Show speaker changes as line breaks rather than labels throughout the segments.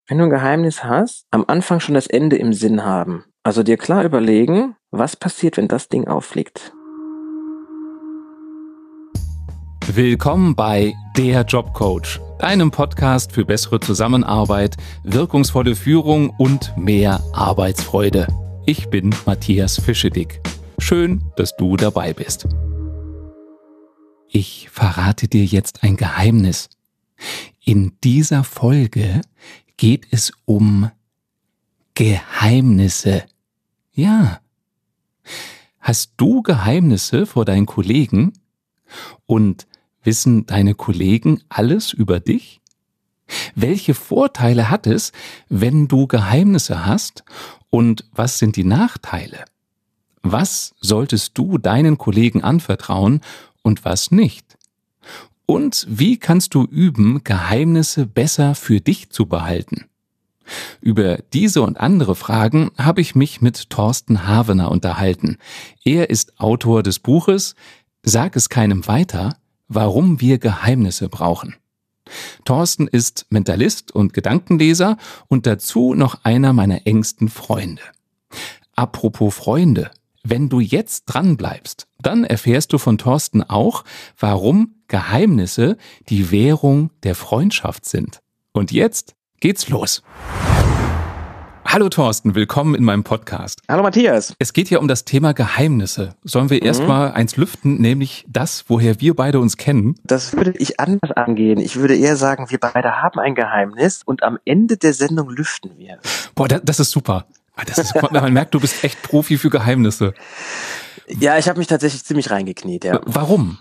wenn du ein Geheimnis hast, am Anfang schon das Ende im Sinn haben. Also dir klar überlegen, was passiert, wenn das Ding auffliegt.
Willkommen bei Der Jobcoach, deinem Podcast für bessere Zusammenarbeit, wirkungsvolle Führung und mehr Arbeitsfreude. Ich bin Matthias Fischedick. Schön, dass du dabei bist. Ich verrate dir jetzt ein Geheimnis. In dieser Folge geht es um Geheimnisse. Ja. Hast du Geheimnisse vor deinen Kollegen? Und wissen deine Kollegen alles über dich? Welche Vorteile hat es, wenn du Geheimnisse hast? Und was sind die Nachteile? Was solltest du deinen Kollegen anvertrauen und was nicht? Und wie kannst du üben, Geheimnisse besser für dich zu behalten? Über diese und andere Fragen habe ich mich mit Thorsten Havener unterhalten. Er ist Autor des Buches Sag es keinem weiter, warum wir Geheimnisse brauchen. Thorsten ist Mentalist und Gedankenleser und dazu noch einer meiner engsten Freunde. Apropos Freunde, wenn du jetzt dran bleibst, dann erfährst du von Thorsten auch, warum Geheimnisse die Währung der Freundschaft sind. Und jetzt geht's los. Hallo Thorsten, willkommen in meinem Podcast.
Hallo Matthias.
Es geht ja um das Thema Geheimnisse. Sollen wir erstmal eins lüften, nämlich das, woher wir beide uns kennen?
Das würde ich anders angehen. Ich würde eher sagen, wir beide haben ein Geheimnis und am Ende der Sendung lüften wir.
Boah, das ist super. Das ist super. Man merkt, du bist echt Profi für Geheimnisse.
Ja, ich habe mich tatsächlich ziemlich reingekniet, ja.
Warum?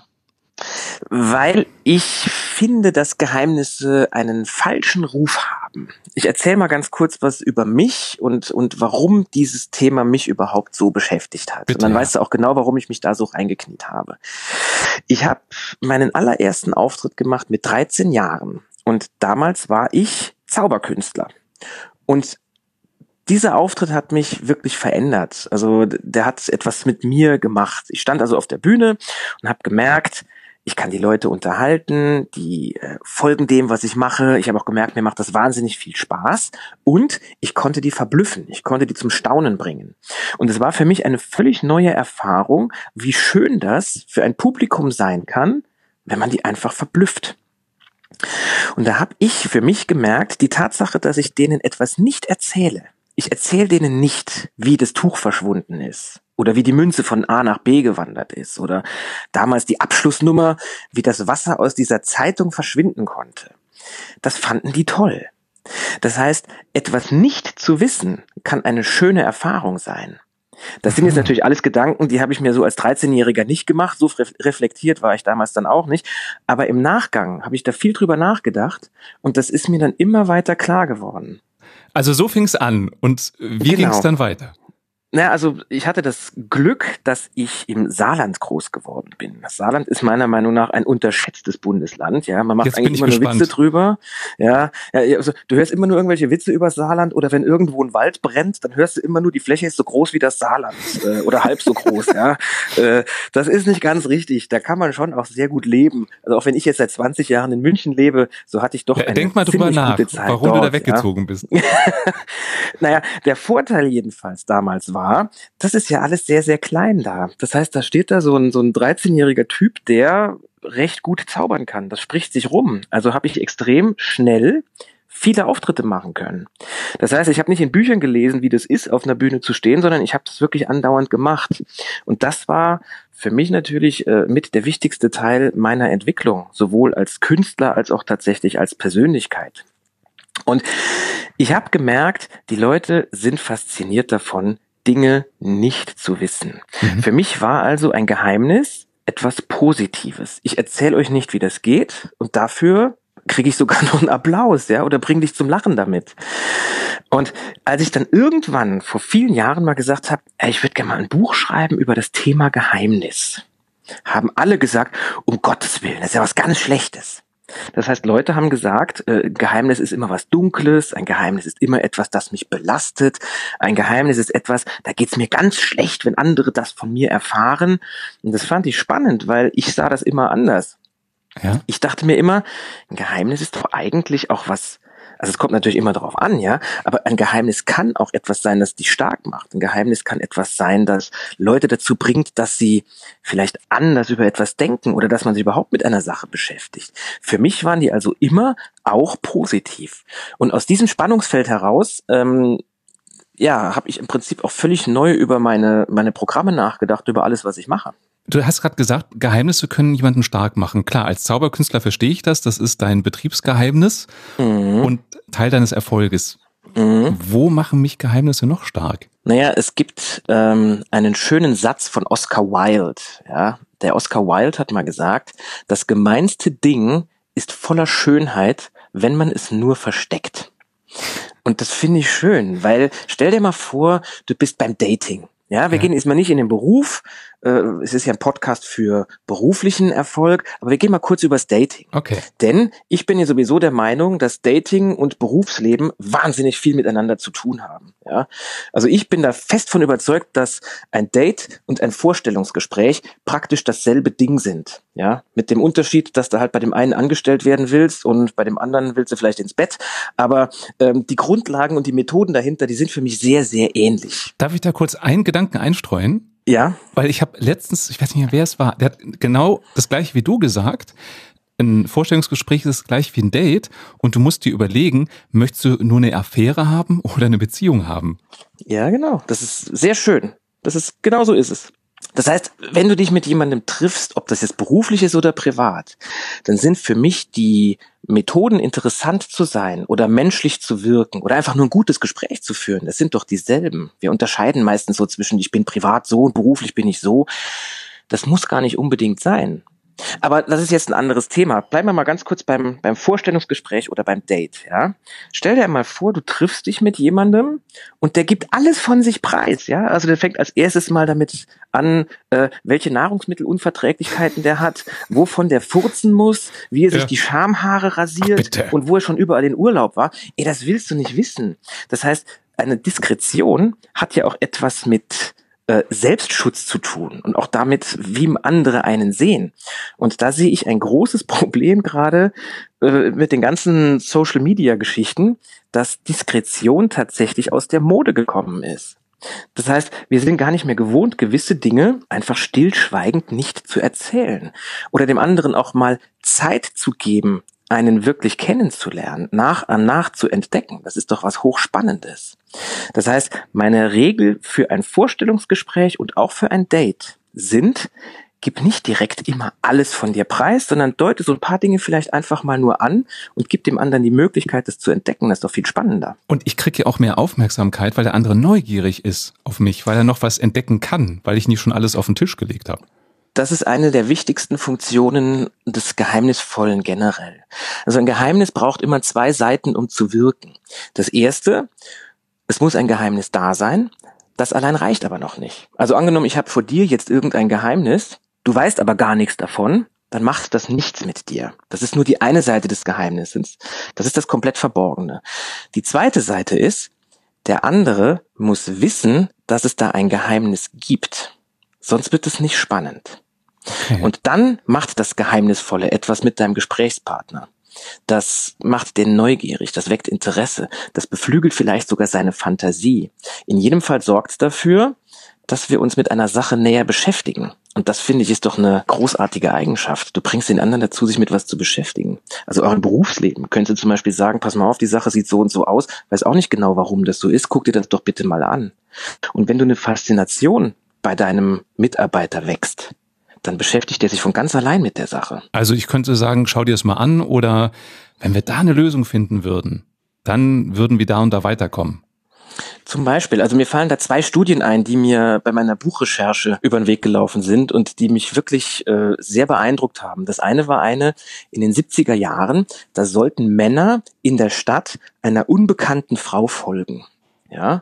Weil ich finde, dass Geheimnisse einen falschen Ruf haben. Ich erzähle mal ganz kurz was über mich und warum dieses Thema mich überhaupt so beschäftigt hat.
Bitte,
und dann
ja.
weißt du auch genau, warum ich mich da so reingekniet habe. Ich habe meinen allerersten Auftritt gemacht mit 13 Jahren und damals war ich Zauberkünstler. Und dieser Auftritt hat mich wirklich verändert. Also der hat etwas mit mir gemacht. Ich stand also auf der Bühne und habe gemerkt, ich kann die Leute unterhalten, die folgen dem, was ich mache. Ich habe auch gemerkt, mir macht das wahnsinnig viel Spaß und ich konnte die verblüffen. Ich konnte die zum Staunen bringen. Und es war für mich eine völlig neue Erfahrung, wie schön das für ein Publikum sein kann, wenn man die einfach verblüfft. Und da habe ich für mich gemerkt, die Tatsache, dass ich denen etwas nicht erzähle. Ich erzähle denen nicht, wie das Tuch verschwunden ist oder wie die Münze von A nach B gewandert ist oder damals die Abschlussnummer, wie das Wasser aus dieser Zeitung verschwinden konnte. Das fanden die toll. Das heißt, etwas nicht zu wissen kann eine schöne Erfahrung sein. Das sind jetzt natürlich alles Gedanken, die habe ich mir so als 13-Jähriger nicht gemacht, so reflektiert war ich damals dann auch nicht, aber im Nachgang habe ich da viel drüber nachgedacht und das ist mir dann immer weiter klar geworden.
Also so fing es an. Und wie ging es dann weiter?
Naja, also ich hatte das Glück, dass ich im Saarland groß geworden bin. Das Saarland ist meiner Meinung nach ein unterschätztes Bundesland. Ja, man macht
Jetzt
eigentlich immer nur Witze drüber. Ja, also du hörst immer nur irgendwelche Witze über Saarland oder wenn irgendwo ein Wald brennt, dann hörst du immer nur, die Fläche ist so groß wie das Saarland oder halb so groß. Ja, das ist nicht ganz richtig. Da kann man schon auch sehr gut leben. Also auch wenn ich jetzt seit 20 Jahren in München lebe, so hatte ich doch eine
denk mal drüber
ziemlich
nach,
gute Zeit
warum
dort,
du da weggezogen bist.
Naja, der Vorteil jedenfalls damals war, das ist ja alles sehr, sehr klein da. Das heißt, da steht da so ein 13-jähriger Typ, der recht gut zaubern kann. Das spricht sich rum. Also habe ich extrem schnell viele Auftritte machen können. Das heißt, ich habe nicht in Büchern gelesen, wie das ist, auf einer Bühne zu stehen, sondern ich habe das wirklich andauernd gemacht. Und das war für mich natürlich mit der wichtigste Teil meiner Entwicklung, sowohl als Künstler als auch tatsächlich als Persönlichkeit. Und ich habe gemerkt, die Leute sind fasziniert davon, Dinge nicht zu wissen. Für mich war also ein Geheimnis etwas Positives. Ich erzähle euch nicht, wie das geht und dafür kriege ich sogar noch einen Applaus, ja, oder bring dich zum Lachen damit. Und als ich dann irgendwann vor vielen Jahren mal gesagt habe, ich würde gerne mal ein Buch schreiben über das Thema Geheimnis, haben alle gesagt, um Gottes Willen, das ist ja was ganz Schlechtes. Das heißt, Leute haben gesagt, Geheimnis ist immer was Dunkles, ein Geheimnis ist immer etwas, das mich belastet, ein Geheimnis ist etwas, da geht's mir ganz schlecht, wenn andere das von mir erfahren. Und das fand ich spannend, weil ich sah das immer anders. Ja? Ich dachte mir immer, ein Geheimnis ist doch eigentlich auch was Also es kommt natürlich immer darauf an, ja, aber ein Geheimnis kann auch etwas sein, das dich stark macht. Ein Geheimnis kann etwas sein, das Leute dazu bringt, dass sie vielleicht anders über etwas denken oder dass man sich überhaupt mit einer Sache beschäftigt. Für mich waren die also immer auch positiv. Und aus diesem Spannungsfeld heraus habe ich im Prinzip auch völlig neu über meine Programme nachgedacht, über alles, was ich mache.
Du hast gerade gesagt, Geheimnisse können jemanden stark machen. Klar, als Zauberkünstler verstehe ich das. Das ist dein Betriebsgeheimnis und Teil deines Erfolges. Wo machen mich Geheimnisse noch stark?
Naja, es gibt einen schönen Satz von Oscar Wilde. Ja? Der Oscar Wilde hat mal gesagt, das gemeinste Ding ist voller Schönheit, wenn man es nur versteckt. Und das finde ich schön, weil stell dir mal vor, du bist beim Dating. Ja, wir gehen jetzt mal nicht in den Beruf. Es ist ja ein Podcast für beruflichen Erfolg, aber wir gehen mal kurz übers Dating.
Okay.
Denn ich bin ja sowieso der Meinung, dass Dating und Berufsleben wahnsinnig viel miteinander zu tun haben. Ja, also ich bin da fest von überzeugt, dass ein Date und ein Vorstellungsgespräch praktisch dasselbe Ding sind. Ja, mit dem Unterschied, dass du halt bei dem einen angestellt werden willst und bei dem anderen willst du vielleicht ins Bett. Aber die Grundlagen und die Methoden dahinter, die sind für mich sehr, sehr ähnlich.
Darf ich da kurz einen Gedanken einstreuen?
Ja.
Weil ich habe letztens, ich weiß nicht mehr, wer es war, der hat genau das gleiche wie du gesagt. Ein Vorstellungsgespräch ist gleich wie ein Date und du musst dir überlegen, möchtest du nur eine Affäre haben oder eine Beziehung haben?
Ja, genau. Das ist sehr schön. Genau so ist es. Das heißt, wenn du dich mit jemandem triffst, ob das jetzt beruflich ist oder privat, dann sind für mich die Methoden, interessant zu sein oder menschlich zu wirken oder einfach nur ein gutes Gespräch zu führen, das sind doch dieselben. Wir unterscheiden meistens so zwischen, ich bin privat so und beruflich bin ich so. Das muss gar nicht unbedingt sein. Aber das ist jetzt ein anderes Thema. Bleiben wir mal ganz kurz beim Vorstellungsgespräch oder beim Date. Ja? Stell dir mal vor, du triffst dich mit jemandem und der gibt alles von sich preis. Ja, also der fängt als erstes mal damit an, welche Nahrungsmittelunverträglichkeiten der hat, wovon der furzen muss, wie er sich die Schamhaare rasiert und wo er schon überall in Urlaub war. Das willst du nicht wissen. Das heißt, eine Diskretion hat ja auch etwas mit Selbstschutz zu tun und auch damit, wie andere einen sehen. Und da sehe ich ein großes Problem gerade mit den ganzen Social-Media-Geschichten, dass Diskretion tatsächlich aus der Mode gekommen ist. Das heißt, wir sind gar nicht mehr gewohnt, gewisse Dinge einfach stillschweigend nicht zu erzählen oder dem anderen auch mal Zeit zu geben, einen wirklich kennenzulernen, nach an nach zu entdecken. Das ist doch was Hochspannendes. Das heißt, meine Regel für ein Vorstellungsgespräch und auch für ein Date sind, gib nicht direkt immer alles von dir preis, sondern deute so ein paar Dinge vielleicht einfach mal nur an und gib dem anderen die Möglichkeit, das zu entdecken. Das ist doch viel spannender.
Und ich kriege ja auch mehr Aufmerksamkeit, weil der andere neugierig ist auf mich, weil er noch was entdecken kann, weil ich nicht schon alles auf den Tisch gelegt habe.
Das ist eine der wichtigsten Funktionen des Geheimnisvollen generell. Also ein Geheimnis braucht immer zwei Seiten, um zu wirken. Das erste, es muss ein Geheimnis da sein. Das allein reicht aber noch nicht. Also angenommen, ich habe vor dir jetzt irgendein Geheimnis, du weißt aber gar nichts davon, dann macht das nichts mit dir. Das ist nur die eine Seite des Geheimnisses. Das ist das komplett Verborgene. Die zweite Seite ist, der andere muss wissen, dass es da ein Geheimnis gibt. Sonst wird es nicht spannend. Okay. Und dann macht das Geheimnisvolle etwas mit deinem Gesprächspartner. Das macht den neugierig, das weckt Interesse, das beflügelt vielleicht sogar seine Fantasie. In jedem Fall sorgt es dafür, dass wir uns mit einer Sache näher beschäftigen. Und das, finde ich, ist doch eine großartige Eigenschaft. Du bringst den anderen dazu, sich mit was zu beschäftigen. Also auch im Berufsleben könntest du zum Beispiel sagen, pass mal auf, die Sache sieht so und so aus, weiß auch nicht genau, warum das so ist, guck dir das doch bitte mal an. Und wenn du eine Faszination bei deinem Mitarbeiter wächst, dann beschäftigt er sich von ganz allein mit der Sache.
Also ich könnte sagen, schau dir das mal an oder wenn wir da eine Lösung finden würden, dann würden wir da und da weiterkommen.
Zum Beispiel, also mir fallen da 2 Studien ein, die mir bei meiner Buchrecherche über den Weg gelaufen sind und die mich wirklich sehr beeindruckt haben. Das eine war eine in den 70er Jahren, da sollten Männer in der Stadt einer unbekannten Frau folgen. Ja,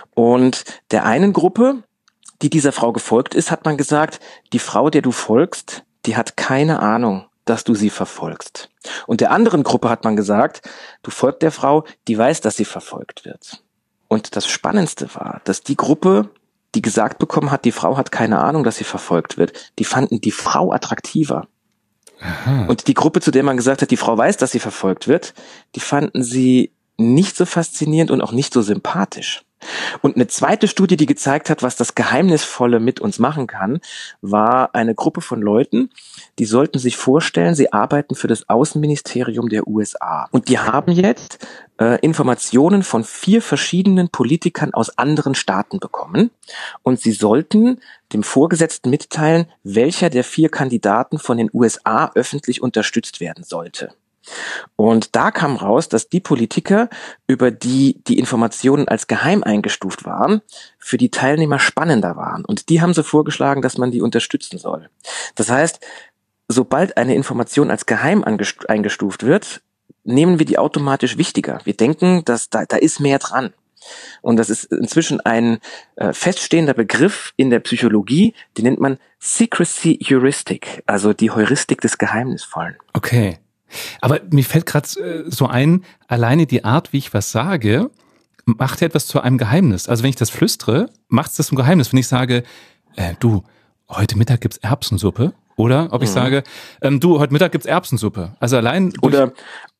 und der einen Gruppe, die dieser Frau gefolgt ist, hat man gesagt, die Frau, der du folgst, die hat keine Ahnung, dass du sie verfolgst. Und der anderen Gruppe hat man gesagt, du folgst der Frau, die weiß, dass sie verfolgt wird. Und das Spannendste war, dass die Gruppe, die gesagt bekommen hat, die Frau hat keine Ahnung, dass sie verfolgt wird, die fanden die Frau attraktiver. Aha. Und die Gruppe, zu der man gesagt hat, die Frau weiß, dass sie verfolgt wird, die fanden sie nicht so faszinierend und auch nicht so sympathisch. Und eine zweite Studie, die gezeigt hat, was das Geheimnisvolle mit uns machen kann, war eine Gruppe von Leuten, die sollten sich vorstellen, sie arbeiten für das Außenministerium der USA. Und die haben jetzt Informationen von 4 verschiedenen Politikern aus anderen Staaten bekommen. Und sie sollten dem Vorgesetzten mitteilen, welcher der 4 Kandidaten von den USA öffentlich unterstützt werden sollte. Und da kam raus, dass die Politiker, über die die Informationen als geheim eingestuft waren, für die Teilnehmer spannender waren. Und die haben sie vorgeschlagen, dass man die unterstützen soll. Das heißt, sobald eine Information als geheim eingestuft wird, nehmen wir die automatisch wichtiger. Wir denken, dass da ist mehr dran. Und das ist inzwischen ein feststehender Begriff in der Psychologie, den nennt man Secrecy Heuristic, also die Heuristik des Geheimnisvollen.
Okay. Aber mir fällt gerade so ein, alleine die Art, wie ich was sage, macht ja etwas zu einem Geheimnis. Also wenn ich das flüstere, macht es das zum Geheimnis. Wenn ich sage, du, heute Mittag gibt's Erbsensuppe. Oder ob ich sage, du, heute Mittag gibt's Erbsensuppe. Also allein
oder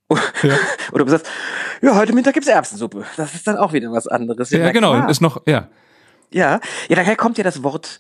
du sagst, ja, heute Mittag gibt's Erbsensuppe. Das ist dann auch wieder was anderes.
Ja, genau, klar. Ist noch, ja.
Ja, daher kommt ja das Wort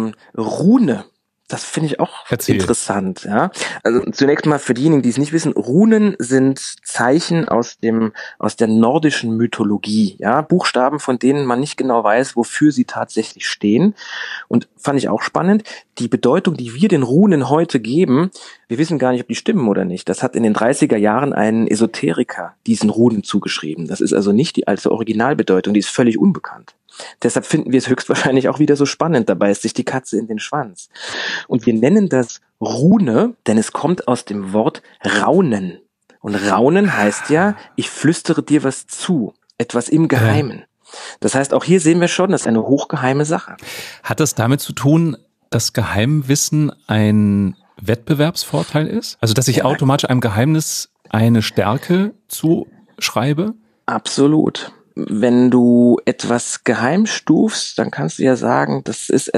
Rune. Das finde ich auch interessant, ja. Also zunächst mal für diejenigen, die es nicht wissen, Runen sind Zeichen aus der nordischen Mythologie, ja. Buchstaben, von denen man nicht genau weiß, wofür sie tatsächlich stehen. Und fand ich auch spannend, die Bedeutung, die wir den Runen heute geben, wir wissen gar nicht, ob die stimmen oder nicht. Das hat in den 30er Jahren ein Esoteriker diesen Runen zugeschrieben. Das ist also nicht die alte Originalbedeutung, die ist völlig unbekannt. Deshalb finden wir es höchstwahrscheinlich auch wieder so spannend. Dabei ist sich die Katze in den Schwanz. Und wir nennen das Rune, denn es kommt aus dem Wort Raunen. Und Raunen heißt ja, ich flüstere dir was zu, etwas im Geheimen. Das heißt, auch hier sehen wir schon, das ist eine hochgeheime Sache.
Hat das damit zu tun, dass Geheimwissen ein Wettbewerbsvorteil ist? Also, dass ich automatisch einem Geheimnis eine Stärke zuschreibe?
Absolut. Wenn du etwas geheim stufst, dann kannst du ja sagen, das ist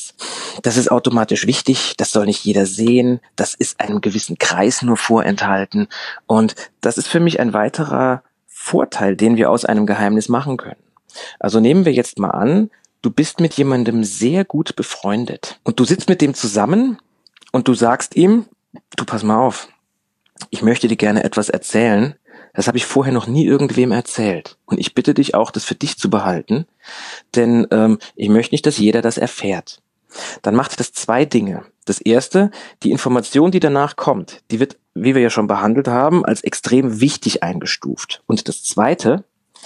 automatisch wichtig, das soll nicht jeder sehen, das ist einem gewissen Kreis nur vorenthalten. Und das ist für mich ein weiterer Vorteil, den wir aus einem Geheimnis machen können. Also nehmen wir jetzt mal an, du bist mit jemandem sehr gut befreundet und du sitzt mit dem zusammen und du sagst ihm, du pass mal auf, ich möchte dir gerne etwas erzählen. Das habe ich vorher noch nie irgendwem erzählt. Und ich bitte dich auch, das für dich zu behalten, denn ich möchte nicht, dass jeder das erfährt. Dann macht das 2 Dinge. Das erste, die Information, die danach kommt, die wird, wie wir ja schon behandelt haben, als extrem wichtig eingestuft. Und das zweite,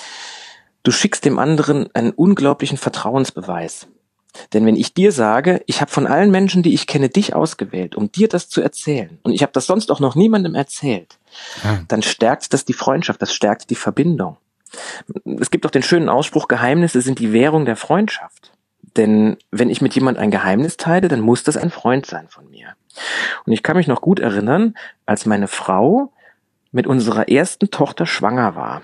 du schickst dem anderen einen unglaublichen Vertrauensbeweis. Denn wenn ich dir sage, ich habe von allen Menschen, die ich kenne, dich ausgewählt, um dir das zu erzählen, und ich habe das sonst auch noch niemandem erzählt, dann stärkt das die Freundschaft, das stärkt die Verbindung. Es gibt auch den schönen Ausspruch, Geheimnisse sind die Währung der Freundschaft. Denn wenn ich mit jemand ein Geheimnis teile, dann muss das ein Freund sein von mir. Und ich kann mich noch gut erinnern, als meine Frau mit unserer ersten Tochter schwanger war.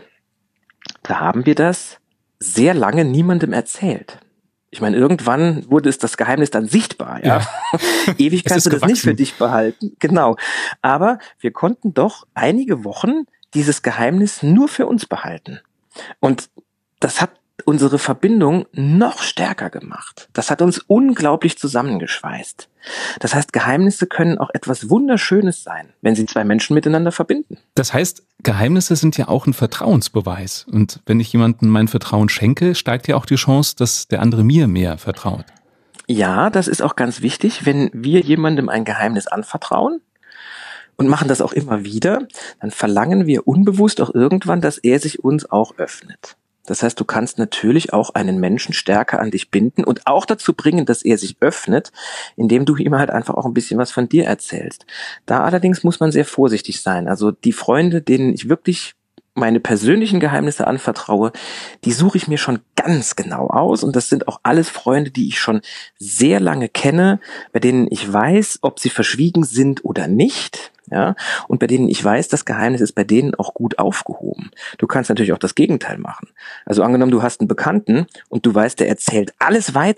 Da haben wir das sehr lange niemandem erzählt. Ich meine, irgendwann wurde das Geheimnis dann sichtbar, ja. Ewig kannst du das nicht für dich behalten. Genau. Aber wir konnten doch einige Wochen dieses Geheimnis nur für uns behalten. Und das hat unsere Verbindung noch stärker gemacht. Das hat uns unglaublich zusammengeschweißt. Das heißt, Geheimnisse können auch etwas Wunderschönes sein, wenn sie 2 Menschen miteinander verbinden.
Das heißt, Geheimnisse sind ja auch ein Vertrauensbeweis. Und wenn ich jemandem mein Vertrauen schenke, steigt ja auch die Chance, dass der andere mir mehr vertraut.
Ja, das ist auch ganz wichtig. Wenn wir jemandem ein Geheimnis anvertrauen und machen das auch immer wieder, dann verlangen wir unbewusst auch irgendwann, dass er sich uns auch öffnet. Das heißt, du kannst natürlich auch einen Menschen stärker an dich binden und auch dazu bringen, dass er sich öffnet, indem du ihm halt einfach auch ein bisschen was von dir erzählst. Da allerdings muss man sehr vorsichtig sein. Also die Freunde, denen ich wirklich meine persönlichen Geheimnisse anvertraue, die suche ich mir schon ganz genau aus und das sind auch alles Freunde, die ich schon sehr lange kenne, bei denen ich weiß, ob sie verschwiegen sind oder nicht, ja, und bei denen ich weiß, das Geheimnis ist bei denen auch gut aufgehoben. Du kannst natürlich auch das Gegenteil machen. Also angenommen, du hast einen Bekannten und du weißt, der erzählt alles weiter,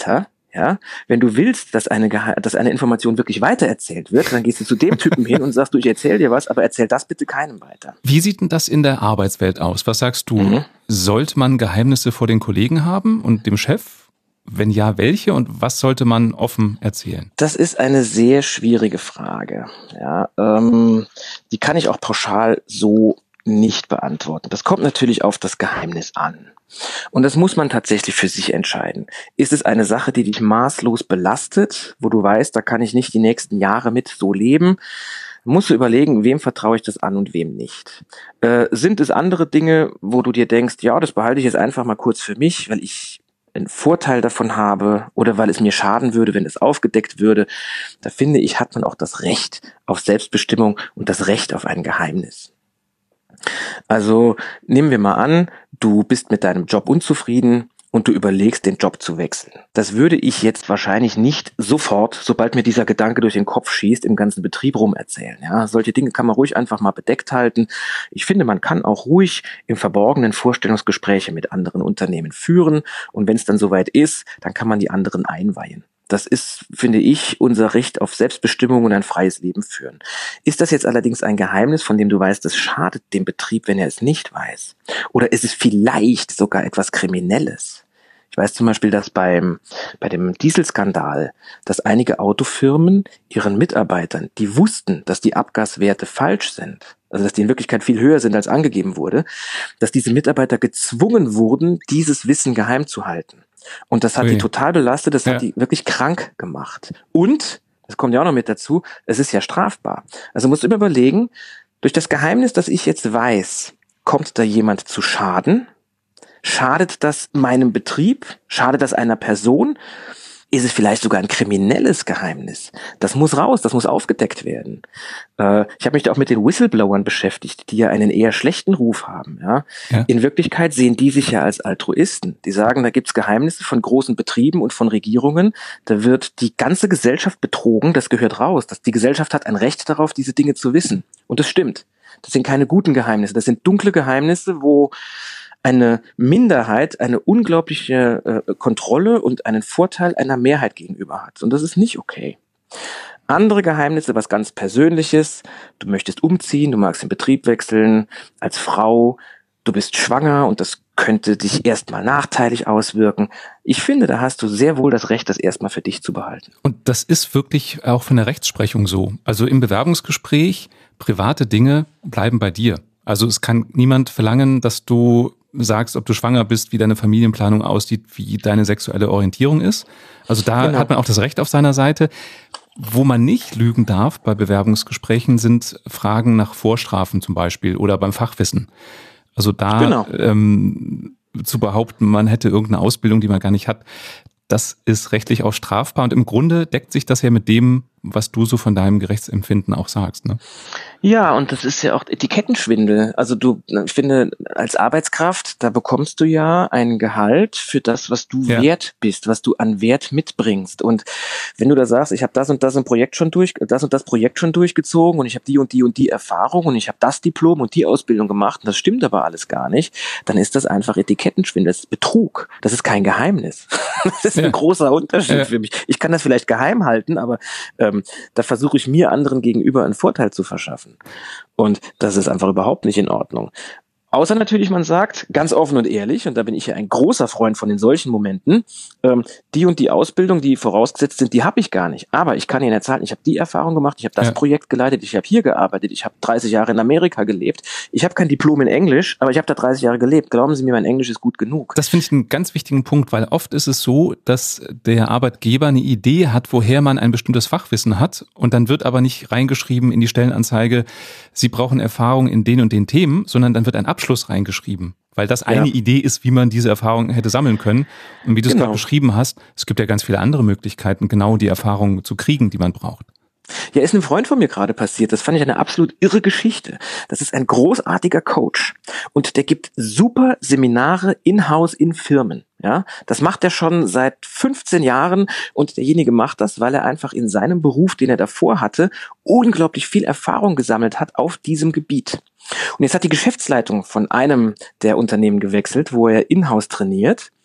Ja, wenn du willst, dass eine Information wirklich weitererzählt wird, dann gehst du zu dem Typen hin und sagst, du, ich erzähl dir was, aber erzähl das bitte keinem weiter.
Wie sieht denn das in der Arbeitswelt aus? Was sagst du? Sollte man Geheimnisse vor den Kollegen haben und dem Chef? Wenn ja, welche und was sollte man offen erzählen?
Das ist eine sehr schwierige Frage. Ja, die kann ich auch pauschal so nicht beantworten. Das kommt natürlich auf das Geheimnis an. Und das muss man tatsächlich für sich entscheiden. Ist es eine Sache, die dich maßlos belastet, wo du weißt, da kann ich nicht die nächsten Jahre mit so leben? Musst du überlegen, wem vertraue ich das an und wem nicht. Sind es andere Dinge, wo du dir denkst, ja, das behalte ich jetzt einfach mal kurz für mich, weil ich einen Vorteil davon habe oder weil es mir schaden würde, wenn es aufgedeckt würde? Da finde ich, hat man auch das Recht auf Selbstbestimmung und das Recht auf ein Geheimnis. Also nehmen wir mal an, du bist mit deinem Job unzufrieden und du überlegst, den Job zu wechseln. Das würde ich jetzt wahrscheinlich nicht sofort, sobald mir dieser Gedanke durch den Kopf schießt, im ganzen Betrieb rum erzählen. Ja, solche Dinge kann man ruhig einfach mal bedeckt halten. Ich finde, man kann auch ruhig im Verborgenen Vorstellungsgespräche mit anderen Unternehmen führen und wenn es dann soweit ist, dann kann man die anderen einweihen. Das ist, finde ich, unser Recht auf Selbstbestimmung und ein freies Leben führen. Ist das jetzt allerdings ein Geheimnis, von dem du weißt, es schadet dem Betrieb, wenn er es nicht weiß? Oder ist es vielleicht sogar etwas Kriminelles? Ich weiß zum Beispiel, dass bei dem Dieselskandal, dass einige Autofirmen ihren Mitarbeitern, die wussten, dass die Abgaswerte falsch sind, also dass die in Wirklichkeit viel höher sind, als angegeben wurde, dass diese Mitarbeiter gezwungen wurden, dieses Wissen geheim zu halten. Und das hat die total belastet, das hat die wirklich krank gemacht. Und, das kommt ja auch noch mit dazu, es ist ja strafbar. Also musst du immer überlegen, durch das Geheimnis, das ich jetzt weiß, kommt da jemand zu Schaden? Schadet das meinem Betrieb? Schadet das einer Person? Ist es vielleicht sogar ein kriminelles Geheimnis? Das muss raus, das muss aufgedeckt werden. Ich habe mich da auch mit den Whistleblowern beschäftigt, die ja einen eher schlechten Ruf haben. Ja? In Wirklichkeit sehen die sich ja als Altruisten. Die sagen, da gibt's Geheimnisse von großen Betrieben und von Regierungen. Da wird die ganze Gesellschaft betrogen, das gehört raus. Die Gesellschaft hat ein Recht darauf, diese Dinge zu wissen. Und das stimmt. Das sind keine guten Geheimnisse, das sind dunkle Geheimnisse, wo eine Minderheit eine unglaubliche Kontrolle und einen Vorteil einer Mehrheit gegenüber hat. Und das ist nicht okay. Andere Geheimnisse, was ganz Persönliches. Du möchtest umziehen, du magst den Betrieb wechseln, als Frau, du bist schwanger und das könnte dich erstmal nachteilig auswirken. Ich finde, da hast du sehr wohl das Recht, das erstmal für dich zu behalten.
Und das ist wirklich auch von der Rechtsprechung so. Also im Bewerbungsgespräch, private Dinge bleiben bei dir. Also es kann niemand verlangen, dass du sagst, ob du schwanger bist, wie deine Familienplanung aussieht, wie deine sexuelle Orientierung ist. Also da hat man auch das Recht auf seiner Seite. Wo man nicht lügen darf bei Bewerbungsgesprächen sind Fragen nach Vorstrafen zum Beispiel oder beim Fachwissen. Also da zu behaupten, man hätte irgendeine Ausbildung, die man gar nicht hat, das ist rechtlich auch strafbar. Und im Grunde deckt sich das ja mit dem, was du so von deinem Gerichtsempfinden auch sagst, ne?
Ja, und das ist ja auch Etikettenschwindel. Also ich finde, als Arbeitskraft, da bekommst du ja ein Gehalt für das, was du wert bist, was du an Wert mitbringst. Und wenn du da sagst, ich habe das und das Projekt schon durchgezogen und ich habe die und die und die Erfahrung und ich habe das Diplom und die Ausbildung gemacht und das stimmt aber alles gar nicht, dann ist das einfach Etikettenschwindel, das ist Betrug. Das ist kein Geheimnis. Das ist ein großer Unterschied für mich. Ich kann das vielleicht geheim halten, aber da versuche ich mir anderen gegenüber einen Vorteil zu verschaffen. Und das ist einfach überhaupt nicht in Ordnung. Außer natürlich, man sagt, ganz offen und ehrlich, und da bin ich ja ein großer Freund von den solchen Momenten, die und die Ausbildung, die vorausgesetzt sind, die habe ich gar nicht. Aber ich kann Ihnen erzählen, ich habe die Erfahrung gemacht, ich habe das Projekt geleitet, ich habe hier gearbeitet, ich habe 30 Jahre in Amerika gelebt. Ich habe kein Diplom in Englisch, aber ich habe da 30 Jahre gelebt. Glauben Sie mir, mein Englisch ist gut genug.
Das finde ich einen ganz wichtigen Punkt, weil oft ist es so, dass der Arbeitgeber eine Idee hat, woher man ein bestimmtes Fachwissen hat und dann wird aber nicht reingeschrieben in die Stellenanzeige, Sie brauchen Erfahrung in den und den Themen, sondern dann wird ein Abschluss reingeschrieben, weil das eine Idee ist, wie man diese Erfahrung hätte sammeln können. Und wie du es gerade beschrieben hast, es gibt ja ganz viele andere Möglichkeiten, genau die Erfahrung zu kriegen, die man braucht.
Ja, ist einem Freund von mir gerade passiert. Das fand ich eine absolut irre Geschichte. Das ist ein großartiger Coach und der gibt super Seminare in-house in Firmen. Ja, das macht er schon seit 15 Jahren und derjenige macht das, weil er einfach in seinem Beruf, den er davor hatte, unglaublich viel Erfahrung gesammelt hat auf diesem Gebiet. Und jetzt hat die Geschäftsleitung von einem der Unternehmen gewechselt, wo er in-house trainiert.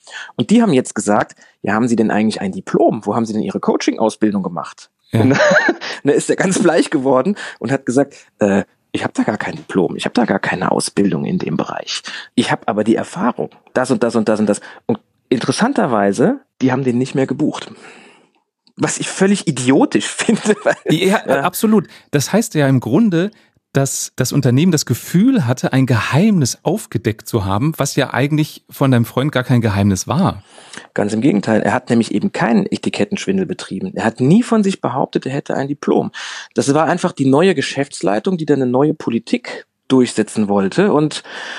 Und die haben jetzt gesagt, ja, haben Sie denn eigentlich ein Diplom? Wo haben Sie denn Ihre Coaching-Ausbildung gemacht?
Ja.
Und dann ist er ganz bleich geworden und hat gesagt, ich habe da gar kein Diplom, ich habe da gar keine Ausbildung in dem Bereich. Ich habe aber die Erfahrung, das und das und das und das. Und interessanterweise, die haben den nicht mehr gebucht. Was ich völlig idiotisch finde. Weil,
ja, absolut. Das heißt ja im Grunde, dass das Unternehmen das Gefühl hatte, ein Geheimnis aufgedeckt zu haben, was ja eigentlich von deinem Freund gar kein Geheimnis war.
Ganz im Gegenteil. Er hat nämlich eben keinen Etikettenschwindel betrieben. Er hat nie von sich behauptet, er hätte ein Diplom. Das war einfach die neue Geschäftsleitung, die dann eine neue Politik durchsetzen wollte. Und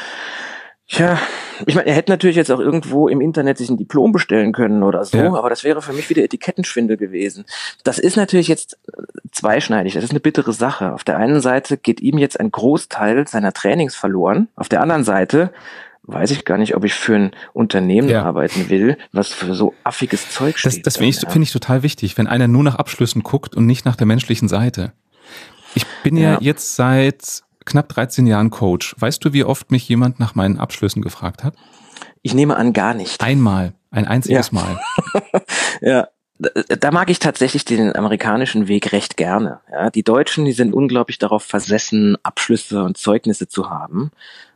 ja, ich meine, er hätte natürlich jetzt auch irgendwo im Internet sich ein Diplom bestellen können oder so,
Ja.
aber das wäre für mich wieder Etikettenschwindel gewesen. Das ist natürlich jetzt zweischneidig, das ist eine bittere Sache. Auf der einen Seite geht ihm jetzt ein Großteil seiner Trainings verloren. Auf der anderen Seite weiß ich gar nicht, ob ich für ein Unternehmen arbeiten will, was für so affiges Zeug steht.
Das finde ich total wichtig, wenn einer nur nach Abschlüssen guckt und nicht nach der menschlichen Seite. Ich bin ja jetzt seit knapp 13 Jahren Coach. Weißt du, wie oft mich jemand nach meinen Abschlüssen gefragt hat?
Ich nehme an, gar nicht.
Einmal, ein einziges Mal.
Ja. Da mag ich tatsächlich den amerikanischen Weg recht gerne. Ja, die Deutschen, die sind unglaublich darauf versessen, Abschlüsse und Zeugnisse zu haben.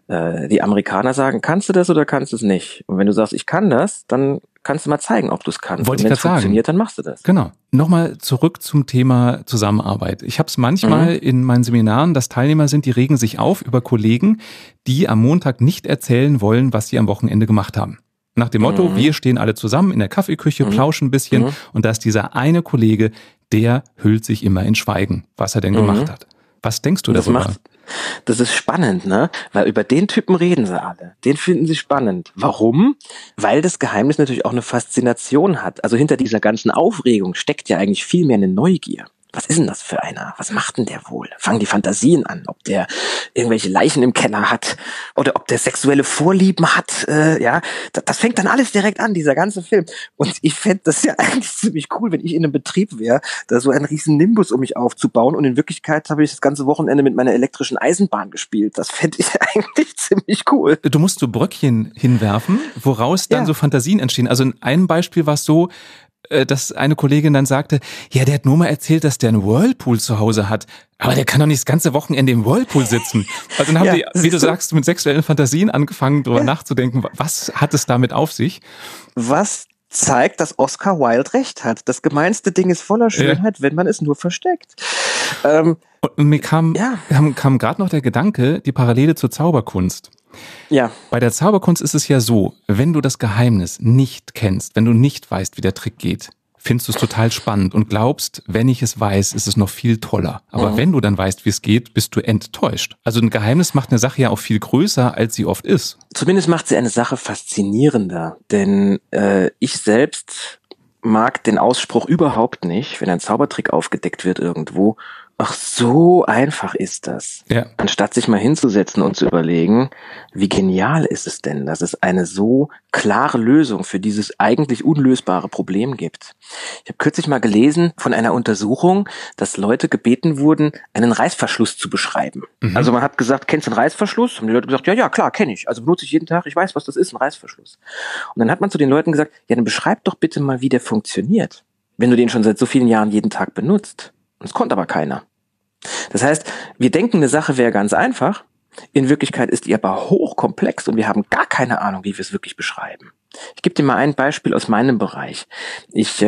Die Amerikaner sagen, kannst du das oder kannst du es nicht? Und wenn du sagst, ich kann das, dann kannst du mal zeigen, ob du es kannst.
Wollte
und wenn
ich
es
gerade
funktioniert, dann machst du das.
Genau. Nochmal zurück zum Thema Zusammenarbeit. Ich habe es manchmal in meinen Seminaren, dass Teilnehmer sind, die regen sich auf über Kollegen, die am Montag nicht erzählen wollen, was sie am Wochenende gemacht haben. Nach dem Motto, wir stehen alle zusammen in der Kaffeeküche, plauschen ein bisschen und da ist dieser eine Kollege, der hüllt sich immer in Schweigen, was er denn gemacht hat. Was denkst du darüber?
Das ist spannend, ne? Weil über den Typen reden sie alle. Den finden sie spannend. Warum? Weil das Geheimnis natürlich auch eine Faszination hat. Also hinter dieser ganzen Aufregung steckt ja eigentlich viel mehr eine Neugier. Was ist denn das für einer? Was macht denn der wohl? Fangen die Fantasien an, ob der irgendwelche Leichen im Keller hat oder ob der sexuelle Vorlieben hat. Das fängt dann alles direkt an, dieser ganze Film. Und ich fände das ja eigentlich ziemlich cool, wenn ich in einem Betrieb wäre, da so einen riesen Nimbus um mich aufzubauen. Und in Wirklichkeit habe ich das ganze Wochenende mit meiner elektrischen Eisenbahn gespielt. Das fände ich eigentlich ziemlich cool.
Du musst so Bröckchen hinwerfen, woraus dann so Fantasien entstehen. Also in einem Beispiel war es so, dass eine Kollegin dann sagte, ja, der hat nur mal erzählt, dass der einen Whirlpool zu Hause hat, aber der kann doch nicht das ganze Wochenende im Whirlpool sitzen. Also dann haben die, wie du sagst, mit sexuellen Fantasien angefangen, darüber nachzudenken, was hat es damit auf sich?
Was zeigt, dass Oscar Wilde recht hat. Das gemeinste Ding ist voller Schönheit, wenn man es nur versteckt.
Und mir kam gerade noch der Gedanke, die Parallele zur Zauberkunst.
Ja.
Bei der Zauberkunst ist es ja so, wenn du das Geheimnis nicht kennst, wenn du nicht weißt, wie der Trick geht, findest du es total spannend und glaubst, wenn ich es weiß, ist es noch viel toller. Aber wenn du dann weißt, wie es geht, bist du enttäuscht. Also ein Geheimnis macht eine Sache ja auch viel größer, als sie oft ist.
Zumindest macht sie eine Sache faszinierender, denn ich selbst mag den Ausspruch überhaupt nicht, wenn ein Zaubertrick aufgedeckt wird irgendwo. Ach, so einfach ist das.
Ja.
Anstatt sich mal hinzusetzen und zu überlegen, wie genial ist es denn, dass es eine so klare Lösung für dieses eigentlich unlösbare Problem gibt. Ich habe kürzlich mal gelesen von einer Untersuchung, dass Leute gebeten wurden, einen Reißverschluss zu beschreiben. Also man hat gesagt, kennst du einen Reißverschluss? Haben die Leute gesagt, ja, klar, kenne ich. Also benutze ich jeden Tag, ich weiß, was das ist, ein Reißverschluss. Und dann hat man zu den Leuten gesagt, ja, dann beschreib doch bitte mal, wie der funktioniert, wenn du den schon seit so vielen Jahren jeden Tag benutzt. Und es konnte aber keiner. Das heißt, wir denken, eine Sache wäre ganz einfach. In Wirklichkeit ist die aber hochkomplex und wir haben gar keine Ahnung, wie wir es wirklich beschreiben. Ich gebe dir mal ein Beispiel aus meinem Bereich. Ich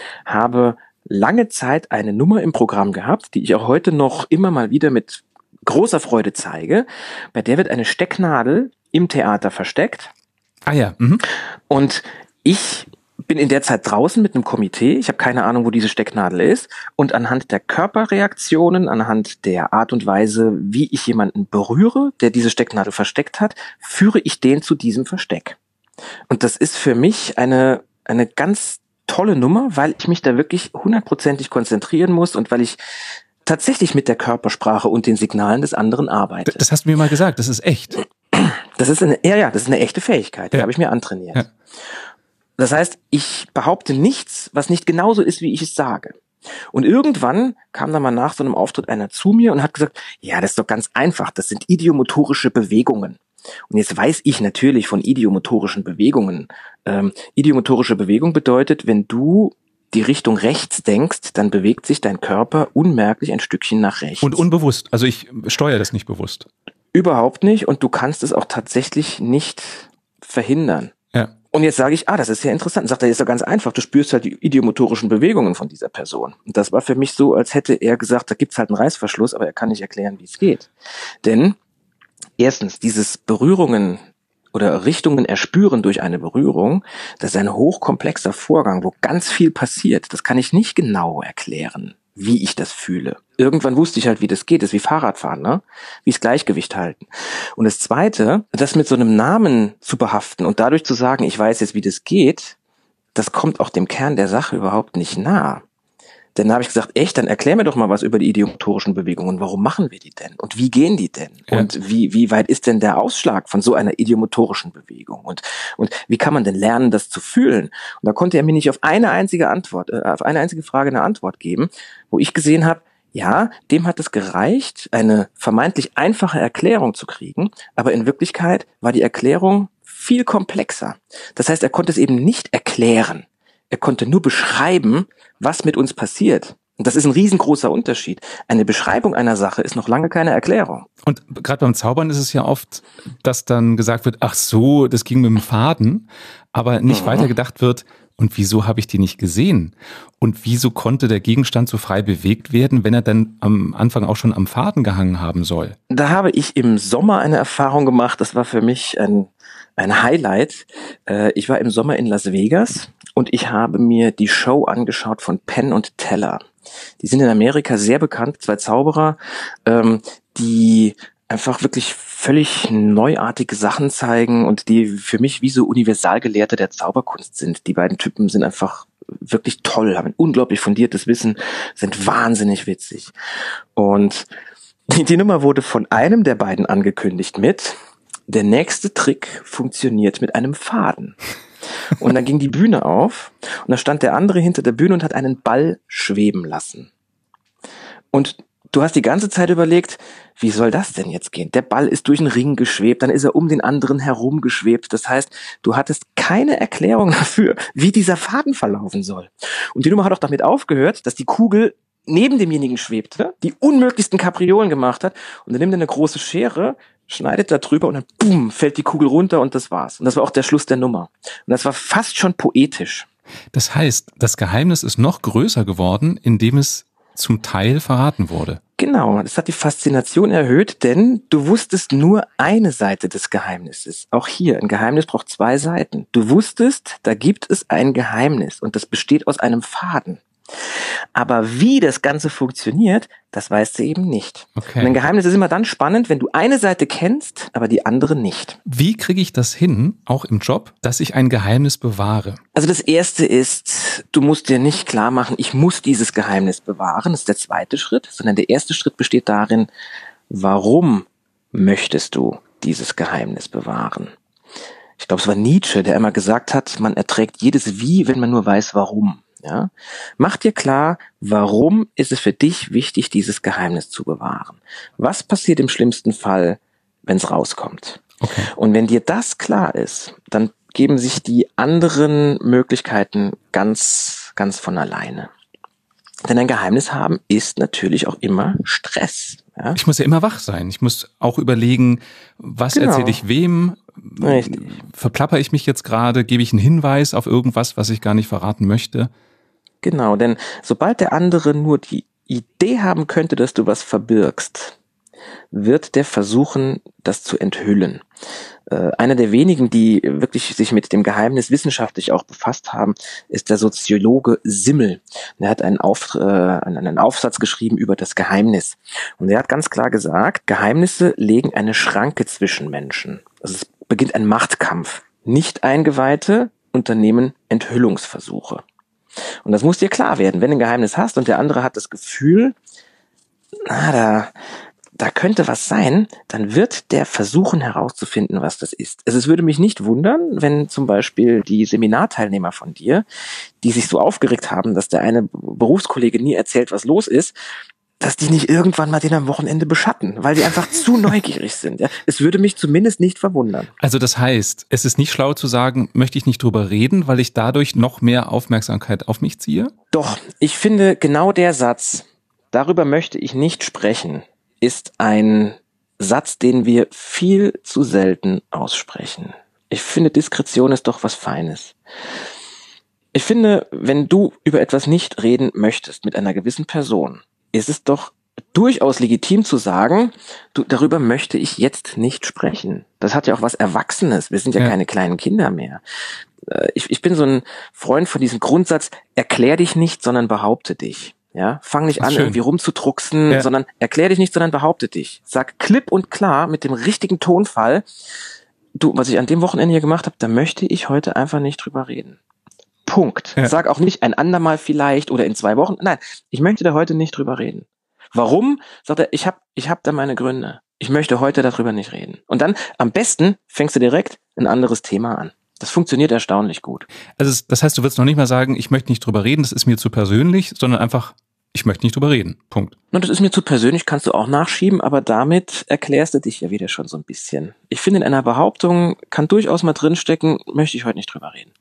habe lange Zeit eine Nummer im Programm gehabt, die ich auch heute noch immer mal wieder mit großer Freude zeige. Bei der wird eine Stecknadel im Theater versteckt.
Ah ja.
Und ich bin in der Zeit draußen mit einem Komitee. Ich habe keine Ahnung, wo diese Stecknadel ist. Und anhand der Körperreaktionen, anhand der Art und Weise, wie ich jemanden berühre, der diese Stecknadel versteckt hat, führe ich den zu diesem Versteck. Und das ist für mich eine ganz tolle Nummer, weil ich mich da wirklich 100%ig konzentrieren muss und weil ich tatsächlich mit der Körpersprache und den Signalen des anderen arbeite.
Das hast du mir mal gesagt, das ist echt.
Das ist eine echte Fähigkeit, die habe ich mir antrainiert. Ja. Das heißt, ich behaupte nichts, was nicht genauso ist, wie ich es sage. Und irgendwann kam dann mal nach so einem Auftritt einer zu mir und hat gesagt, ja, das ist doch ganz einfach, das sind idiomotorische Bewegungen. Und jetzt weiß ich natürlich von idiomotorischen Bewegungen. Idiomotorische Bewegung bedeutet, wenn du die Richtung rechts denkst, dann bewegt sich dein Körper unmerklich ein Stückchen nach rechts.
Und unbewusst, also ich steuere das nicht bewusst.
Überhaupt nicht, und du kannst es auch tatsächlich nicht verhindern.
Ja.
Und jetzt sage ich, das ist ja interessant. Sagt er, ist doch ganz einfach, du spürst halt die idiomotorischen Bewegungen von dieser Person. Und das war für mich so, als hätte er gesagt, da gibt's halt einen Reißverschluss, aber er kann nicht erklären, wie es geht. Denn erstens, dieses Berührungen oder Richtungen erspüren durch eine Berührung, das ist ein hochkomplexer Vorgang, wo ganz viel passiert. Das kann ich nicht genau erklären, wie ich das fühle. Irgendwann wusste ich halt, wie das geht. Das ist wie Fahrradfahren, ne? Wie das Gleichgewicht halten. Und das Zweite, das mit so einem Namen zu behaften und dadurch zu sagen, ich weiß jetzt, wie das geht, das kommt auch dem Kern der Sache überhaupt nicht nah. Denn da habe ich gesagt, echt, dann erklär mir doch mal was über die idiomotorischen Bewegungen. Warum machen wir die denn? Und wie gehen die denn? Ja. Und wie weit ist denn der Ausschlag von so einer idiomotorischen Bewegung? Und wie kann man denn lernen, das zu fühlen? Und da konnte er mir nicht auf eine einzige Frage eine Antwort geben, wo ich gesehen habe, ja, dem hat es gereicht, eine vermeintlich einfache Erklärung zu kriegen, aber in Wirklichkeit war die Erklärung viel komplexer. Das heißt, er konnte es eben nicht erklären. Er konnte nur beschreiben, was mit uns passiert. Und das ist ein riesengroßer Unterschied. Eine Beschreibung einer Sache ist noch lange keine Erklärung.
Und gerade beim Zaubern ist es ja oft, dass dann gesagt wird, ach so, das ging mit dem Faden, aber nicht weiter gedacht wird, und wieso habe ich die nicht gesehen? Und wieso konnte der Gegenstand so frei bewegt werden, wenn er dann am Anfang auch schon am Faden gehangen haben soll?
Da habe ich im Sommer eine Erfahrung gemacht, das war für mich ein Highlight. Ich war im Sommer in Las Vegas und ich habe mir die Show angeschaut von Penn und Teller. Die sind in Amerika sehr bekannt, 2 Zauberer, die einfach wirklich völlig neuartige Sachen zeigen und die für mich wie so Universalgelehrte der Zauberkunst sind. Die beiden Typen sind einfach wirklich toll, haben ein unglaublich fundiertes Wissen, sind wahnsinnig witzig. Und die Nummer wurde von einem der beiden angekündigt mit: Der nächste Trick funktioniert mit einem Faden. Und dann ging die Bühne auf und da stand der andere hinter der Bühne und hat einen Ball schweben lassen. Und du hast die ganze Zeit überlegt, wie soll das denn jetzt gehen? Der Ball ist durch den Ring geschwebt, dann ist er um den anderen herum geschwebt. Das heißt, du hattest keine Erklärung dafür, wie dieser Faden verlaufen soll. Und die Nummer hat auch damit aufgehört, dass die Kugel neben demjenigen schwebte, die unmöglichsten Kapriolen gemacht hat, und dann nimmt er eine große Schere, schneidet da drüber und dann boom, fällt die Kugel runter und das war's. Und das war auch der Schluss der Nummer. Und das war fast schon poetisch.
Das heißt, das Geheimnis ist noch größer geworden, indem es zum Teil verraten wurde.
Genau, das hat die Faszination erhöht, denn du wusstest nur eine Seite des Geheimnisses. Auch hier, ein Geheimnis braucht 2 Seiten. Du wusstest, da gibt es ein Geheimnis und das besteht aus einem Faden. Aber wie das Ganze funktioniert, das weißt du eben nicht.
Okay.
Und ein Geheimnis ist immer dann spannend, wenn du eine Seite kennst, aber die andere nicht.
Wie kriege ich das hin, auch im Job, dass ich ein Geheimnis bewahre?
Also das Erste ist, du musst dir nicht klar machen, ich muss dieses Geheimnis bewahren. Das ist der zweite Schritt, sondern der erste Schritt besteht darin, warum möchtest du dieses Geheimnis bewahren? Ich glaube, es war Nietzsche, der immer gesagt hat, man erträgt jedes Wie, wenn man nur weiß, warum. Ja? Mach dir klar, warum ist es für dich wichtig, dieses Geheimnis zu bewahren? Was passiert im schlimmsten Fall, wenn es rauskommt?
Okay.
Und wenn dir das klar ist, dann geben sich die anderen Möglichkeiten ganz, ganz von alleine. Denn ein Geheimnis haben ist natürlich auch immer Stress. Ja?
Ich muss ja immer wach sein. Ich muss auch überlegen, was erzähle ich wem?
Richtig.
Verplapper ich mich jetzt gerade? Gebe ich einen Hinweis auf irgendwas, was ich gar nicht verraten möchte?
Genau, denn sobald der andere nur die Idee haben könnte, dass du was verbirgst, wird der versuchen, das zu enthüllen. Einer der wenigen, die wirklich sich mit dem Geheimnis wissenschaftlich auch befasst haben, ist der Soziologe Simmel. Er hat einen Aufsatz geschrieben über das Geheimnis. Und er hat ganz klar gesagt, Geheimnisse legen eine Schranke zwischen Menschen. Also es beginnt ein Machtkampf. Nicht-Eingeweihte unternehmen Enthüllungsversuche. Und das muss dir klar werden, wenn du ein Geheimnis hast und der andere hat das Gefühl, da könnte was sein, dann wird der versuchen herauszufinden, was das ist. Also es würde mich nicht wundern, wenn zum Beispiel die Seminarteilnehmer von dir, die sich so aufgeregt haben, dass der eine Berufskollege nie erzählt, was los ist, dass die nicht irgendwann mal den am Wochenende beschatten, weil die einfach zu neugierig sind. Ja? Es würde mich zumindest nicht verwundern.
Also das heißt, es ist nicht schlau zu sagen, möchte ich nicht drüber reden, weil ich dadurch noch mehr Aufmerksamkeit auf mich ziehe?
Doch, ich finde genau der Satz, darüber möchte ich nicht sprechen, ist ein Satz, den wir viel zu selten aussprechen. Ich finde, Diskretion ist doch was Feines. Ich finde, wenn du über etwas nicht reden möchtest mit einer gewissen Person, ist es doch durchaus legitim zu sagen, du, darüber möchte ich jetzt nicht sprechen. Das hat ja auch was Erwachsenes. Wir sind ja keine kleinen Kinder mehr. Ich bin so ein Freund von diesem Grundsatz, erklär dich nicht, sondern behaupte dich. Ja, fang nicht an, irgendwie rumzudrucksen, sondern erklär dich nicht, sondern behaupte dich. Sag klipp und klar mit dem richtigen Tonfall, du, was ich an dem Wochenende hier gemacht habe, da möchte ich heute einfach nicht drüber reden. Punkt. Ja. Sag auch nicht ein andermal vielleicht oder in 2 Wochen. Nein, ich möchte da heute nicht drüber reden. Warum? Sagt er, ich hab da meine Gründe. Ich möchte heute darüber nicht reden. Und dann am besten fängst du direkt ein anderes Thema an. Das funktioniert erstaunlich gut.
Also das heißt, du willst noch nicht mal sagen, ich möchte nicht drüber reden, das ist mir zu persönlich, sondern einfach, ich möchte nicht drüber reden. Punkt.
Und das ist mir zu persönlich, kannst du auch nachschieben, aber damit erklärst du dich ja wieder schon so ein bisschen. Ich finde, in einer Behauptung kann durchaus mal drinstecken, möchte ich heute nicht drüber reden.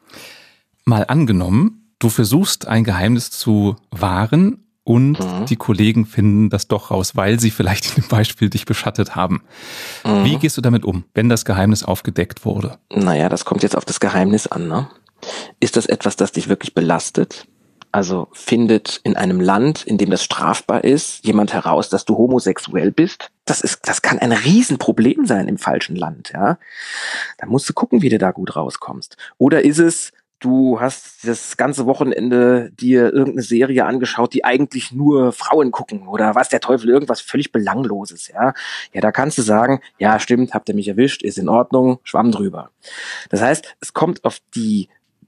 Mal angenommen, du versuchst ein Geheimnis zu wahren und die Kollegen finden das doch raus, weil sie vielleicht in dem Beispiel dich beschattet haben. Wie gehst du damit um, wenn das Geheimnis aufgedeckt wurde?
Naja, das kommt jetzt auf das Geheimnis an, ne? Ist das etwas, das dich wirklich belastet? Also findet in einem Land, in dem das strafbar ist, jemand heraus, dass du homosexuell bist? Das kann ein Riesenproblem sein im falschen Land, ja? Da musst du gucken, wie du da gut rauskommst. Oder ist es, du hast das ganze Wochenende dir irgendeine Serie angeschaut, die eigentlich nur Frauen gucken oder was der Teufel, irgendwas völlig Belangloses, ja. Ja, da kannst du sagen, ja, stimmt, habt ihr mich erwischt, ist in Ordnung, Schwamm drüber. Das heißt, es kommt auf die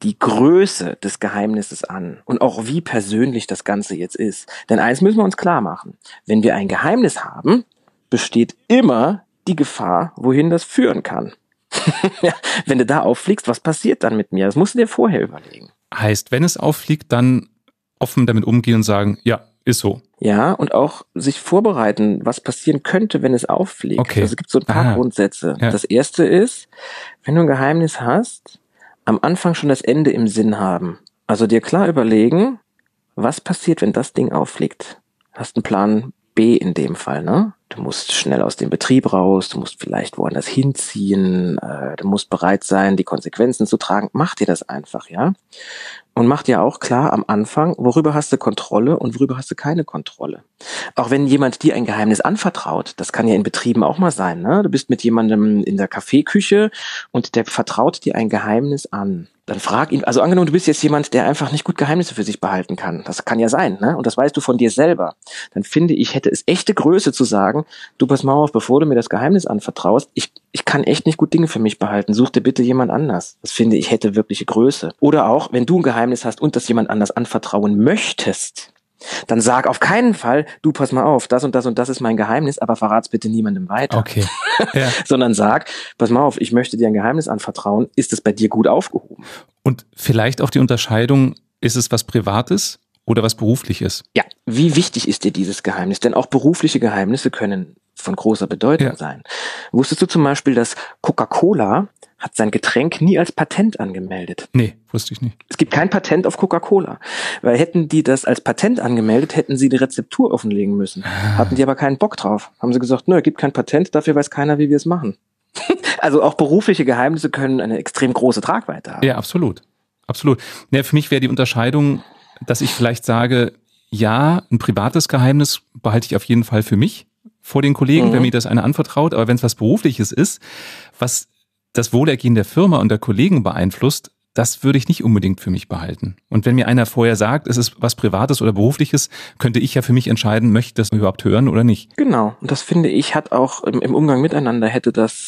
Größe des Geheimnisses an und auch wie persönlich das Ganze jetzt ist. Denn eins müssen wir uns klar machen. Wenn wir ein Geheimnis haben, besteht immer die Gefahr, wohin das führen kann. Ja, wenn du da auffliegst, was passiert dann mit mir? Das musst du dir vorher überlegen.
Heißt, wenn es auffliegt, dann offen damit umgehen und sagen, ja, ist so.
Ja, und auch sich vorbereiten, was passieren könnte, wenn es auffliegt.
Okay.
Also es gibt so ein paar Grundsätze. Ja. Das erste ist, wenn du ein Geheimnis hast, am Anfang schon das Ende im Sinn haben. Also dir klar überlegen, was passiert, wenn das Ding auffliegt. Hast einen Plan B in dem Fall, ne? Du musst schnell aus dem Betrieb raus, du musst vielleicht woanders hinziehen, du musst bereit sein, die Konsequenzen zu tragen. Mach dir das einfach, ja? Und mach dir auch klar am Anfang, worüber hast du Kontrolle und worüber hast du keine Kontrolle. Auch wenn jemand dir ein Geheimnis anvertraut, das kann ja in Betrieben auch mal sein, ne? Du bist mit jemandem in der Kaffeeküche und der vertraut dir ein Geheimnis an. Dann frag ihn, also angenommen, du bist jetzt jemand, der einfach nicht gut Geheimnisse für sich behalten kann. Das kann ja sein, ne? Und das weißt du von dir selber. Dann finde ich, hätte es echte Größe zu sagen, du pass mal auf, bevor du mir das Geheimnis anvertraust, ich kann echt nicht gut Dinge für mich behalten. Such dir bitte jemand anders. Das finde ich hätte wirkliche Größe. Oder auch, wenn du ein Geheimnis hast und das jemand anders anvertrauen möchtest, dann sag auf keinen Fall, du pass mal auf, das und das und das ist mein Geheimnis, aber verrat's bitte niemandem weiter.
Okay. Ja.
Sondern sag, pass mal auf, ich möchte dir ein Geheimnis anvertrauen, ist es bei dir gut aufgehoben?
Und vielleicht auch die Unterscheidung, ist es was Privates oder was Berufliches?
Ja, wie wichtig ist dir dieses Geheimnis? Denn auch berufliche Geheimnisse können von großer Bedeutung sein. Wusstest du zum Beispiel, dass Coca-Cola hat sein Getränk nie als Patent angemeldet?
Nee, wusste ich nicht.
Es gibt kein Patent auf Coca-Cola. Weil hätten die das als Patent angemeldet, hätten sie die Rezeptur offenlegen müssen. Hatten die aber keinen Bock drauf. Haben sie gesagt, nö, gibt kein Patent, dafür weiß keiner, wie wir es machen. Also auch berufliche Geheimnisse können eine extrem große Tragweite haben.
Ja, absolut. Absolut. Ja, für mich wäre die Unterscheidung, dass ich vielleicht sage, ja, ein privates Geheimnis behalte ich auf jeden Fall für mich vor den Kollegen, wenn mir das einer anvertraut. Aber wenn es was Berufliches ist, was das Wohlergehen der Firma und der Kollegen beeinflusst, das würde ich nicht unbedingt für mich behalten. Und wenn mir einer vorher sagt, es ist was Privates oder Berufliches, könnte ich ja für mich entscheiden, möchte ich das überhaupt hören oder nicht.
Genau. Und das finde ich, hat auch im Umgang miteinander hätte das,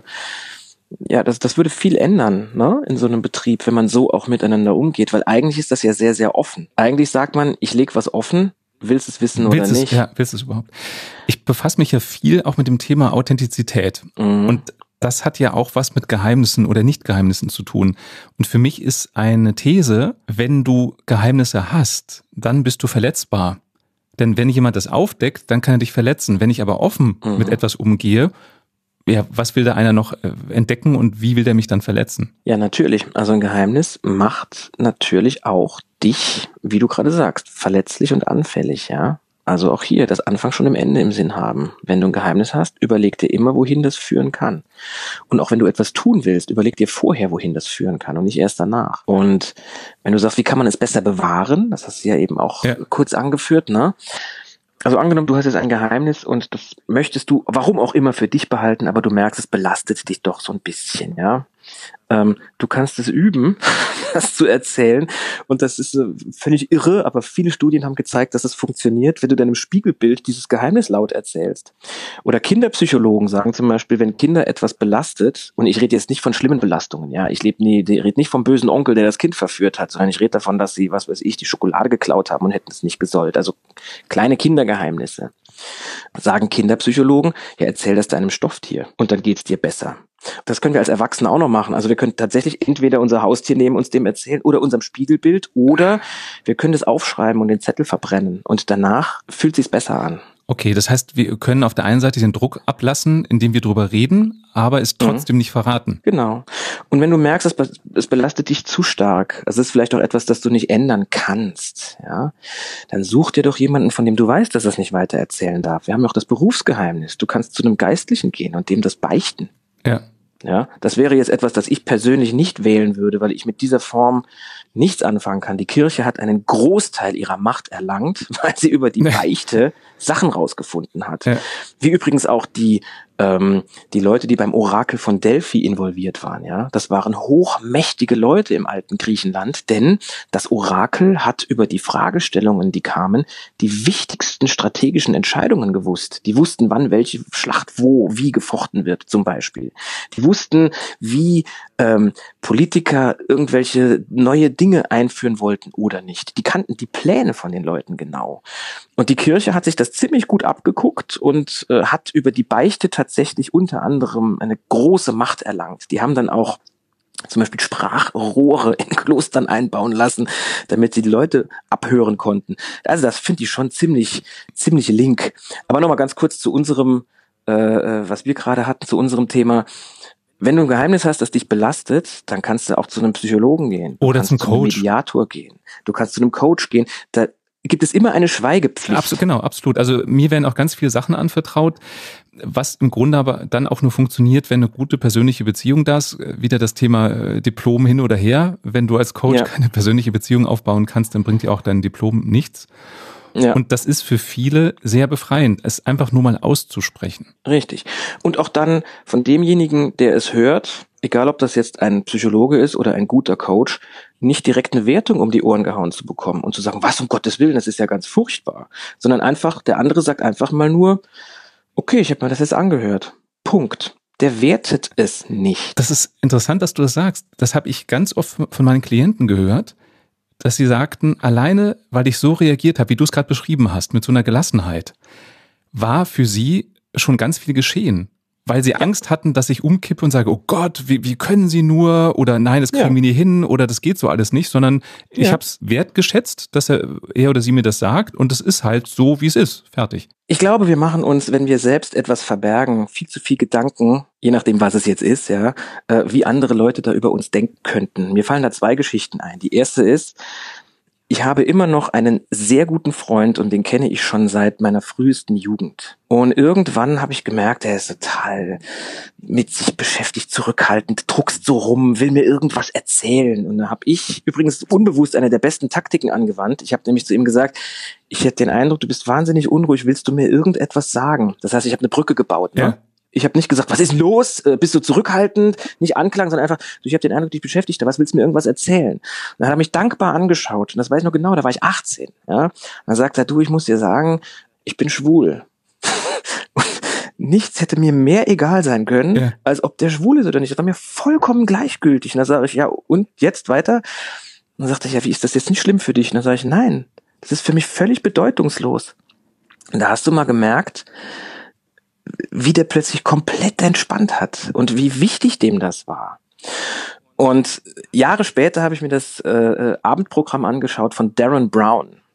das würde viel ändern, ne, in so einem Betrieb, wenn man so auch miteinander umgeht. Weil eigentlich ist das ja sehr, sehr offen. Eigentlich sagt man, ich lege was offen, willst es wissen oder nicht?
Ja, willst es überhaupt? Ich befasse mich ja viel auch mit dem Thema Authentizität. Und das hat ja auch was mit Geheimnissen oder Nicht-Geheimnissen zu tun. Und für mich ist eine These, wenn du Geheimnisse hast, dann bist du verletzbar. Denn wenn jemand das aufdeckt, dann kann er dich verletzen. Wenn ich aber offen mit etwas umgehe, ja, was will da einer noch entdecken und wie will der mich dann verletzen?
Ja, natürlich. Also ein Geheimnis macht natürlich auch dich, wie du gerade sagst, verletzlich und anfällig, ja. Also auch hier das Anfang schon im Ende im Sinn haben. Wenn du ein Geheimnis hast, überleg dir immer, wohin das führen kann. Und auch wenn du etwas tun willst, überleg dir vorher, wohin das führen kann und nicht erst danach. Und wenn du sagst, wie kann man es besser bewahren, das hast du ja eben auch kurz angeführt, ne? Also angenommen, du hast jetzt ein Geheimnis und das möchtest du, warum auch immer, für dich behalten, aber du merkst, es belastet dich doch so ein bisschen, ja. Du kannst es üben, das zu erzählen, und das ist völlig irre, aber viele Studien haben gezeigt, dass es funktioniert, wenn du deinem Spiegelbild dieses Geheimnis laut erzählst. Oder Kinderpsychologen sagen zum Beispiel, wenn Kinder etwas belastet, und ich rede jetzt nicht von schlimmen Belastungen, ja, ich rede nicht vom bösen Onkel, der das Kind verführt hat, sondern ich rede davon, dass sie, was weiß ich, die Schokolade geklaut haben und hätten es nicht gesollt. Also kleine Kindergeheimnisse. Sagen Kinderpsychologen, ja, erzähl das deinem Stofftier und dann geht's dir besser. Das können wir als Erwachsene auch noch machen. Also wir können tatsächlich entweder unser Haustier nehmen, uns dem erzählen, oder unserem Spiegelbild, oder wir können das aufschreiben und den Zettel verbrennen und danach fühlt sich's besser an.
Okay, das heißt, wir können auf der einen Seite den Druck ablassen, indem wir drüber reden, aber es trotzdem nicht verraten.
Genau. Und wenn du merkst, es belastet dich zu stark, also es ist vielleicht auch etwas, das du nicht ändern kannst, ja, dann such dir doch jemanden, von dem du weißt, dass er es nicht weiter erzählen darf. Wir haben ja auch das Berufsgeheimnis. Du kannst zu einem Geistlichen gehen und dem das beichten.
Ja.
Ja, das wäre jetzt etwas, das ich persönlich nicht wählen würde, weil ich mit dieser Form nichts anfangen kann. Die Kirche hat einen Großteil ihrer Macht erlangt, weil sie über die Beichte Sachen rausgefunden hat. Ja. Wie übrigens auch die Leute, die beim Orakel von Delphi involviert waren, ja. Das waren hochmächtige Leute im alten Griechenland, denn das Orakel hat über die Fragestellungen, die kamen, die wichtigsten strategischen Entscheidungen gewusst. Die wussten, wann welche Schlacht wie gefochten wird, zum Beispiel. Die wussten, wie Politiker irgendwelche neue Dinge einführen wollten oder nicht. Die kannten die Pläne von den Leuten genau. Und die Kirche hat sich das ziemlich gut abgeguckt und hat über die Beichte tatsächlich unter anderem eine große Macht erlangt. Die haben dann auch zum Beispiel Sprachrohre in Klostern einbauen lassen, damit sie die Leute abhören konnten. Also das finde ich schon ziemlich link. Aber nochmal ganz kurz zu unserem, was wir gerade hatten, zu unserem Thema. Wenn du ein Geheimnis hast, das dich belastet, dann kannst du auch zu einem Psychologen gehen.
Oder zum Coach.
Zu einem Mediator gehen. Du kannst zu einem Coach gehen. Da gibt es immer eine Schweigepflicht.
Absolut, genau, absolut. Also mir werden auch ganz viele Sachen anvertraut, was im Grunde aber dann auch nur funktioniert, wenn eine gute persönliche Beziehung da ist. Wieder das Thema Diplom hin oder her. Wenn du als Coach keine persönliche Beziehung aufbauen kannst, dann bringt dir auch dein Diplom nichts. Ja. Und das ist für viele sehr befreiend, es einfach nur mal auszusprechen.
Richtig. Und auch dann von demjenigen, der es hört, egal ob das jetzt ein Psychologe ist oder ein guter Coach, nicht direkt eine Wertung um die Ohren gehauen zu bekommen und zu sagen, was um Gottes Willen, das ist ja ganz furchtbar. Sondern einfach, der andere sagt einfach mal nur, okay, ich habe mir das jetzt angehört. Punkt. Der wertet es nicht.
Das ist interessant, dass du das sagst. Das habe ich ganz oft von meinen Klienten gehört, dass sie sagten, alleine, weil ich so reagiert habe, wie du es gerade beschrieben hast, mit so einer Gelassenheit, war für sie schon ganz viel geschehen. Weil sie Angst hatten, dass ich umkippe und sage, oh Gott, wie können sie nur? Oder nein, das kriegen wir nie hin oder das geht so alles nicht. Sondern ich habe es wertgeschätzt, dass er oder sie mir das sagt und es ist halt so, wie es ist. Fertig.
Ich glaube, wir machen uns, wenn wir selbst etwas verbergen, viel zu viel Gedanken, je nachdem, was es jetzt ist, ja, wie andere Leute da über uns denken könnten. Mir fallen da 2 Geschichten ein. Die erste ist, ich habe immer noch einen sehr guten Freund und den kenne ich schon seit meiner frühesten Jugend. Und irgendwann habe ich gemerkt, er ist total mit sich beschäftigt, zurückhaltend, druckst so rum, will mir irgendwas erzählen. Und da habe ich übrigens unbewusst eine der besten Taktiken angewandt. Ich habe nämlich zu ihm gesagt, ich hätte den Eindruck, du bist wahnsinnig unruhig, willst du mir irgendetwas sagen? Das heißt, ich habe eine Brücke gebaut, ne?
Ja.
Ich habe nicht gesagt, was ist los? Bist du zurückhaltend? Nicht Anklang, sondern einfach, ich habe den Eindruck, dich beschäftigt, was willst du mir irgendwas erzählen? Und dann hat er mich dankbar angeschaut und das weiß ich noch genau, da war ich 18. Ja? Und dann sagt er, du, ich muss dir sagen, ich bin schwul. Und nichts hätte mir mehr egal sein können, als ob der schwul ist oder nicht. Das war mir vollkommen gleichgültig. Und dann sage ich, ja, und jetzt weiter? Und dann sagt er, ja, wie ist das jetzt nicht schlimm für dich? Und dann sage ich, nein, das ist für mich völlig bedeutungslos. Und da hast du mal gemerkt, wie der plötzlich komplett entspannt hat und wie wichtig dem das war. Und Jahre später habe ich mir das Abendprogramm angeschaut von Darren Brown.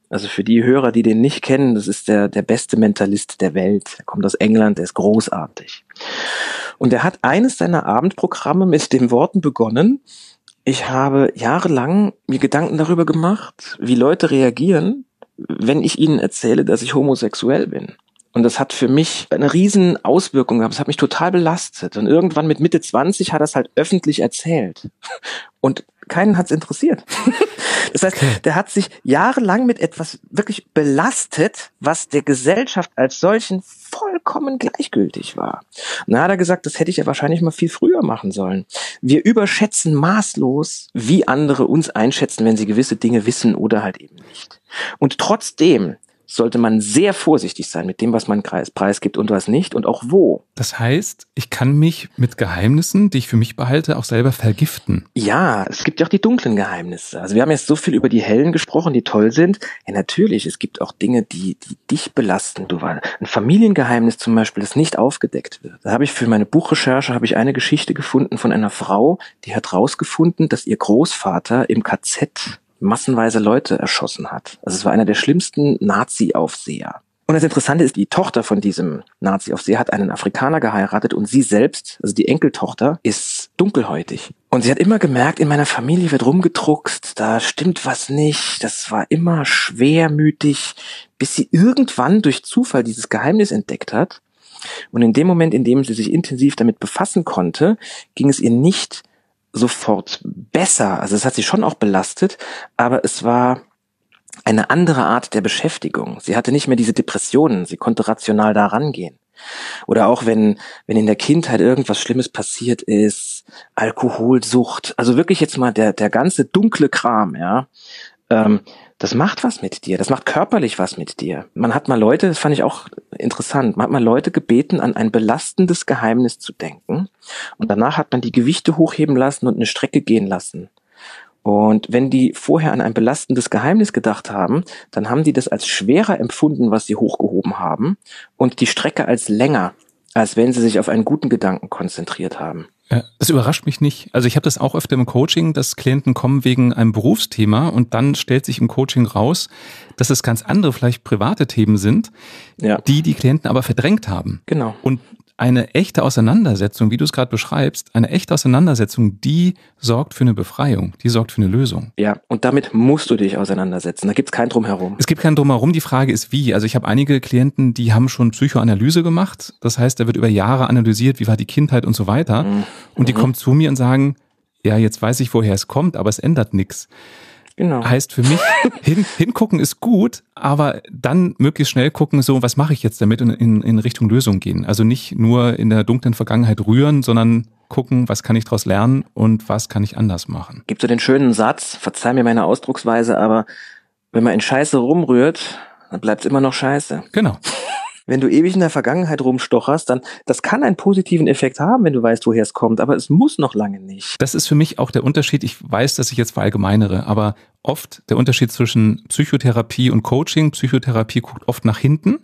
Also für die Hörer, die den nicht kennen, das ist der beste Mentalist der Welt. Er kommt aus England, der ist großartig. Und er hat eines seiner Abendprogramme mit den Worten begonnen: Ich habe jahrelang mir Gedanken darüber gemacht, wie Leute reagieren, wenn ich ihnen erzähle, dass ich homosexuell bin. Und das hat für mich eine riesen Auswirkung gehabt. Das hat mich total belastet. Und irgendwann mit Mitte 20 hat er es halt öffentlich erzählt. Und keinen hat's interessiert. Das heißt, der hat sich jahrelang mit etwas wirklich belastet, was der Gesellschaft als solchen vollkommen gleichgültig war. Und da hat er gesagt, das hätte ich ja wahrscheinlich mal viel früher machen sollen. Wir überschätzen maßlos, wie andere uns einschätzen, wenn sie gewisse Dinge wissen oder halt eben nicht. Und trotzdem sollte man sehr vorsichtig sein mit dem, was man preisgibt und was nicht und auch wo.
Das heißt, ich kann mich mit Geheimnissen, die ich für mich behalte, auch selber vergiften.
Ja, es gibt ja auch die dunklen Geheimnisse. Also wir haben jetzt so viel über die hellen gesprochen, die toll sind. Ja, natürlich, es gibt auch Dinge, die dich belasten. Ein Familiengeheimnis zum Beispiel, das nicht aufgedeckt wird. Da habe ich für meine Buchrecherche eine Geschichte gefunden von einer Frau, die hat rausgefunden, dass ihr Großvater im KZ massenweise Leute erschossen hat. Also es war einer der schlimmsten Nazi-Aufseher. Und das Interessante ist, die Tochter von diesem Nazi-Aufseher hat einen Afrikaner geheiratet und sie selbst, also die Enkeltochter, ist dunkelhäutig. Und sie hat immer gemerkt, in meiner Familie wird rumgedruckst, da stimmt was nicht, das war immer schwermütig, bis sie irgendwann durch Zufall dieses Geheimnis entdeckt hat. Und in dem Moment, in dem sie sich intensiv damit befassen konnte, ging es ihr nicht sofort besser. Also es hat sie schon auch belastet, aber es war eine andere Art der Beschäftigung. Sie hatte nicht mehr diese Depressionen, sie konnte rational da rangehen. Oder auch wenn in der Kindheit irgendwas Schlimmes passiert ist, Alkoholsucht, also wirklich jetzt mal der ganze dunkle Kram, ja, das macht was mit dir, das macht körperlich was mit dir. Man hat mal Leute, das fand ich auch interessant, man hat mal Leute gebeten, an ein belastendes Geheimnis zu denken und danach hat man die Gewichte hochheben lassen und eine Strecke gehen lassen. Und wenn die vorher an ein belastendes Geheimnis gedacht haben, dann haben die das als schwerer empfunden, was sie hochgehoben haben, und die Strecke als länger, als wenn sie sich auf einen guten Gedanken konzentriert haben.
Ja, das überrascht mich nicht. Also ich habe das auch öfter im Coaching, dass Klienten kommen wegen einem Berufsthema und dann stellt sich im Coaching raus, dass es ganz andere, vielleicht private Themen sind, ja, die Klienten aber verdrängt haben.
Genau.
Und eine echte Auseinandersetzung, wie du es gerade beschreibst, eine echte Auseinandersetzung, die sorgt für eine Befreiung, die sorgt für eine Lösung.
Ja, und damit musst du dich auseinandersetzen. Da gibt's kein Drumherum.
Es gibt kein Drumherum. Die Frage ist, wie. Also ich habe einige Klienten, die haben schon Psychoanalyse gemacht. Das heißt, da wird über Jahre analysiert, wie war die Kindheit und so weiter. Und die kommen zu mir und sagen, ja, jetzt weiß ich, woher es kommt, aber es ändert nichts.
Genau.
Heißt für mich, hingucken ist gut, aber dann möglichst schnell gucken, so, was mache ich jetzt damit, und in Richtung Lösung gehen. Also nicht nur in der dunklen Vergangenheit rühren, sondern gucken, was kann ich daraus lernen und was kann ich anders machen.
Gibt so den schönen Satz, verzeih mir meine Ausdrucksweise, aber wenn man in Scheiße rumrührt, dann bleibt's immer noch Scheiße.
Genau.
Wenn du ewig in der Vergangenheit rumstocherst, dann, das kann einen positiven Effekt haben, wenn du weißt, woher es kommt, aber es muss noch lange nicht.
Das ist für mich auch der Unterschied. Ich weiß, dass ich jetzt verallgemeinere, aber oft der Unterschied zwischen Psychotherapie und Coaching. Psychotherapie guckt oft nach hinten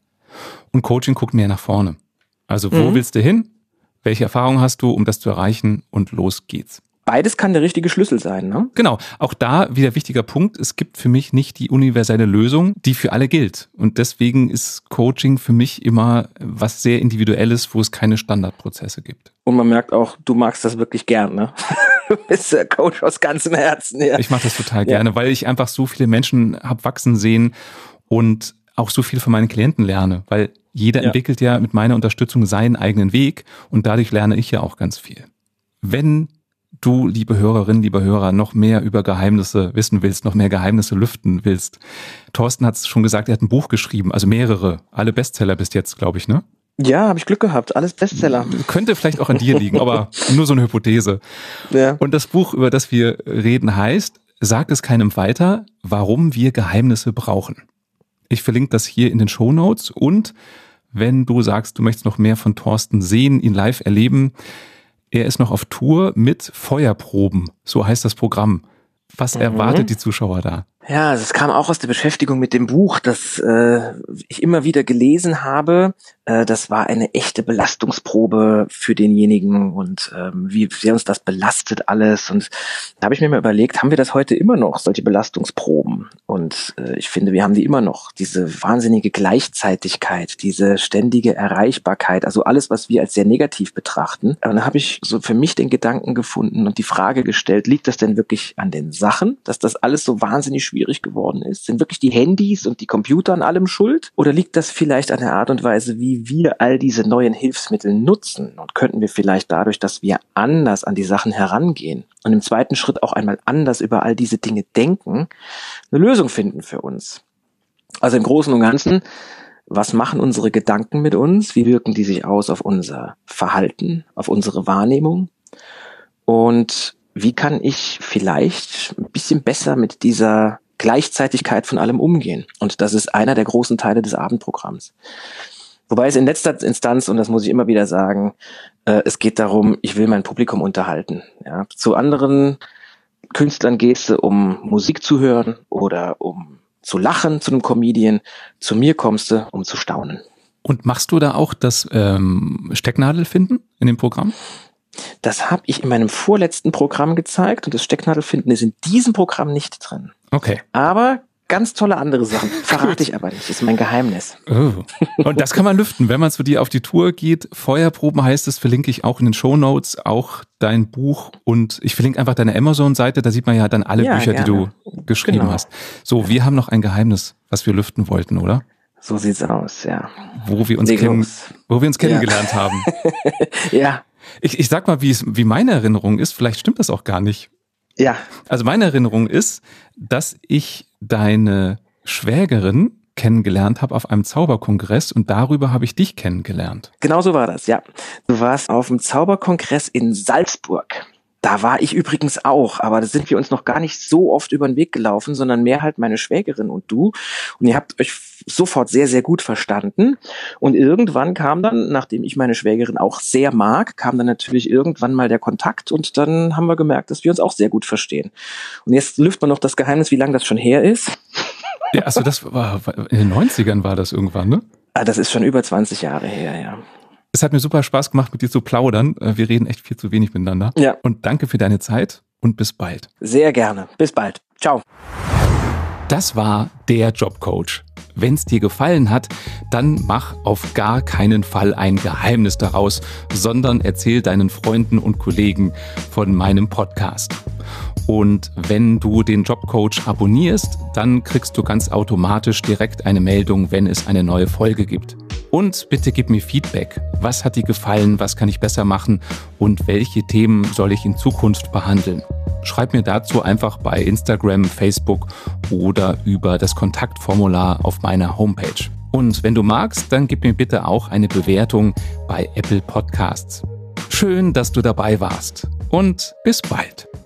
und Coaching guckt mehr nach vorne. Also wo willst du hin? Welche Erfahrungen hast du, um das zu erreichen? Und los geht's.
Beides kann der richtige Schlüssel sein, ne?
Genau. Auch da wieder wichtiger Punkt. Es gibt für mich nicht die universelle Lösung, die für alle gilt. Und deswegen ist Coaching für mich immer was sehr Individuelles, wo es keine Standardprozesse gibt.
Und man merkt auch, du magst das wirklich gern, ne? Du bist der Coach aus ganzem Herzen, ja.
Ich mache das total gerne, weil ich einfach so viele Menschen hab wachsen sehen und auch so viel von meinen Klienten lerne, weil jeder entwickelt ja mit meiner Unterstützung seinen eigenen Weg und dadurch lerne ich ja auch ganz viel. Wenn du, liebe Hörerinnen, liebe Hörer, noch mehr über Geheimnisse wissen willst, noch mehr Geheimnisse lüften willst. Thorsten hat es schon gesagt, er hat ein Buch geschrieben, also mehrere, alle Bestseller bis jetzt, glaube ich, ne?
Ja, habe ich Glück gehabt, alles Bestseller.
Könnte vielleicht auch an dir liegen, aber nur so eine Hypothese. Ja. Und das Buch, über das wir reden, heißt, sag es keinem weiter, warum wir Geheimnisse brauchen. Ich verlinke das hier in den Shownotes und wenn du sagst, du möchtest noch mehr von Thorsten sehen, ihn live erleben, er ist noch auf Tour mit Feuerproben, so heißt das Programm. Was erwartet die Zuschauer da?
Ja, es kam auch aus der Beschäftigung mit dem Buch, das ich immer wieder gelesen habe, Das war eine echte Belastungsprobe für denjenigen und wie sehr uns das belastet alles. Und da habe ich mir mal überlegt, haben wir das heute immer noch, solche Belastungsproben? Und ich finde, wir haben die immer noch. Diese wahnsinnige Gleichzeitigkeit, diese ständige Erreichbarkeit, also alles, was wir als sehr negativ betrachten. Und da habe ich so für mich den Gedanken gefunden und die Frage gestellt, liegt das denn wirklich an den Sachen, dass das alles so wahnsinnig schwierig geworden ist? Sind wirklich die Handys und die Computer an allem schuld? Oder liegt das vielleicht an der Art und Weise, wie wir all diese neuen Hilfsmittel nutzen? Und könnten wir vielleicht dadurch, dass wir anders an die Sachen herangehen und im zweiten Schritt auch einmal anders über all diese Dinge denken, eine Lösung finden für uns? Also im Großen und Ganzen, was machen unsere Gedanken mit uns? Wie wirken die sich aus auf unser Verhalten, auf unsere Wahrnehmung? Und wie kann ich vielleicht ein bisschen besser mit dieser Gleichzeitigkeit von allem umgehen? Und das ist einer der großen Teile des Abendprogramms. Wobei es in letzter Instanz, und das muss ich immer wieder sagen, es geht darum, ich will mein Publikum unterhalten. Ja. Zu anderen Künstlern gehst du, um Musik zu hören oder um zu lachen zu einem Comedian. Zu mir kommst du, um zu staunen.
Und machst du da auch das Stecknadelfinden in dem Programm?
Das habe ich in meinem vorletzten Programm gezeigt und das Stecknadelfinden ist in diesem Programm nicht drin.
Okay.
Aber ganz tolle andere Sachen. Verrate ich aber nicht. Das ist mein Geheimnis.
Oh. Und das kann man lüften, wenn man zu dir auf die Tour geht. Feuerproben heißt es, verlinke ich auch in den Shownotes, auch dein Buch und ich verlinke einfach deine Amazon-Seite, da sieht man ja dann alle Bücher,
gerne.
Die du geschrieben hast. So, wir haben noch ein Geheimnis, was wir lüften wollten, oder?
So sieht's aus, ja.
Wo wir uns kennengelernt haben.
Ja.
Ich sag mal, wie meine Erinnerung ist, vielleicht stimmt das auch gar nicht.
Ja.
Also meine Erinnerung ist, dass ich deine Schwägerin kennengelernt habe auf einem Zauberkongress und darüber habe ich dich kennengelernt.
Genau so war das, ja. Du warst auf dem Zauberkongress in Salzburg. Da war ich übrigens auch, aber da sind wir uns noch gar nicht so oft über den Weg gelaufen, sondern mehr halt meine Schwägerin und du. Und ihr habt euch sofort sehr, sehr gut verstanden. Und irgendwann kam dann, nachdem ich meine Schwägerin auch sehr mag, kam dann natürlich irgendwann mal der Kontakt und dann haben wir gemerkt, dass wir uns auch sehr gut verstehen. Und jetzt lüftet man noch das Geheimnis, wie lange das schon her ist.
Ja, also das war in den 90ern war das irgendwann, ne?
Das ist schon über 20 Jahre her, ja.
Es hat mir super Spaß gemacht, mit dir zu plaudern. Wir reden echt viel zu wenig miteinander.
Ja.
Und danke für deine Zeit und bis bald.
Sehr gerne. Bis bald. Ciao.
Das war der Jobcoach. Wenn es dir gefallen hat, dann mach auf gar keinen Fall ein Geheimnis daraus, sondern erzähl deinen Freunden und Kollegen von meinem Podcast. Und wenn du den Jobcoach abonnierst, dann kriegst du ganz automatisch direkt eine Meldung, wenn es eine neue Folge gibt. Und bitte gib mir Feedback. Was hat dir gefallen? Was kann ich besser machen? Und welche Themen soll ich in Zukunft behandeln? Schreib mir dazu einfach bei Instagram, Facebook oder über das Kontaktformular auf meiner Homepage. Und wenn du magst, dann gib mir bitte auch eine Bewertung bei Apple Podcasts. Schön, dass du dabei warst und bis bald.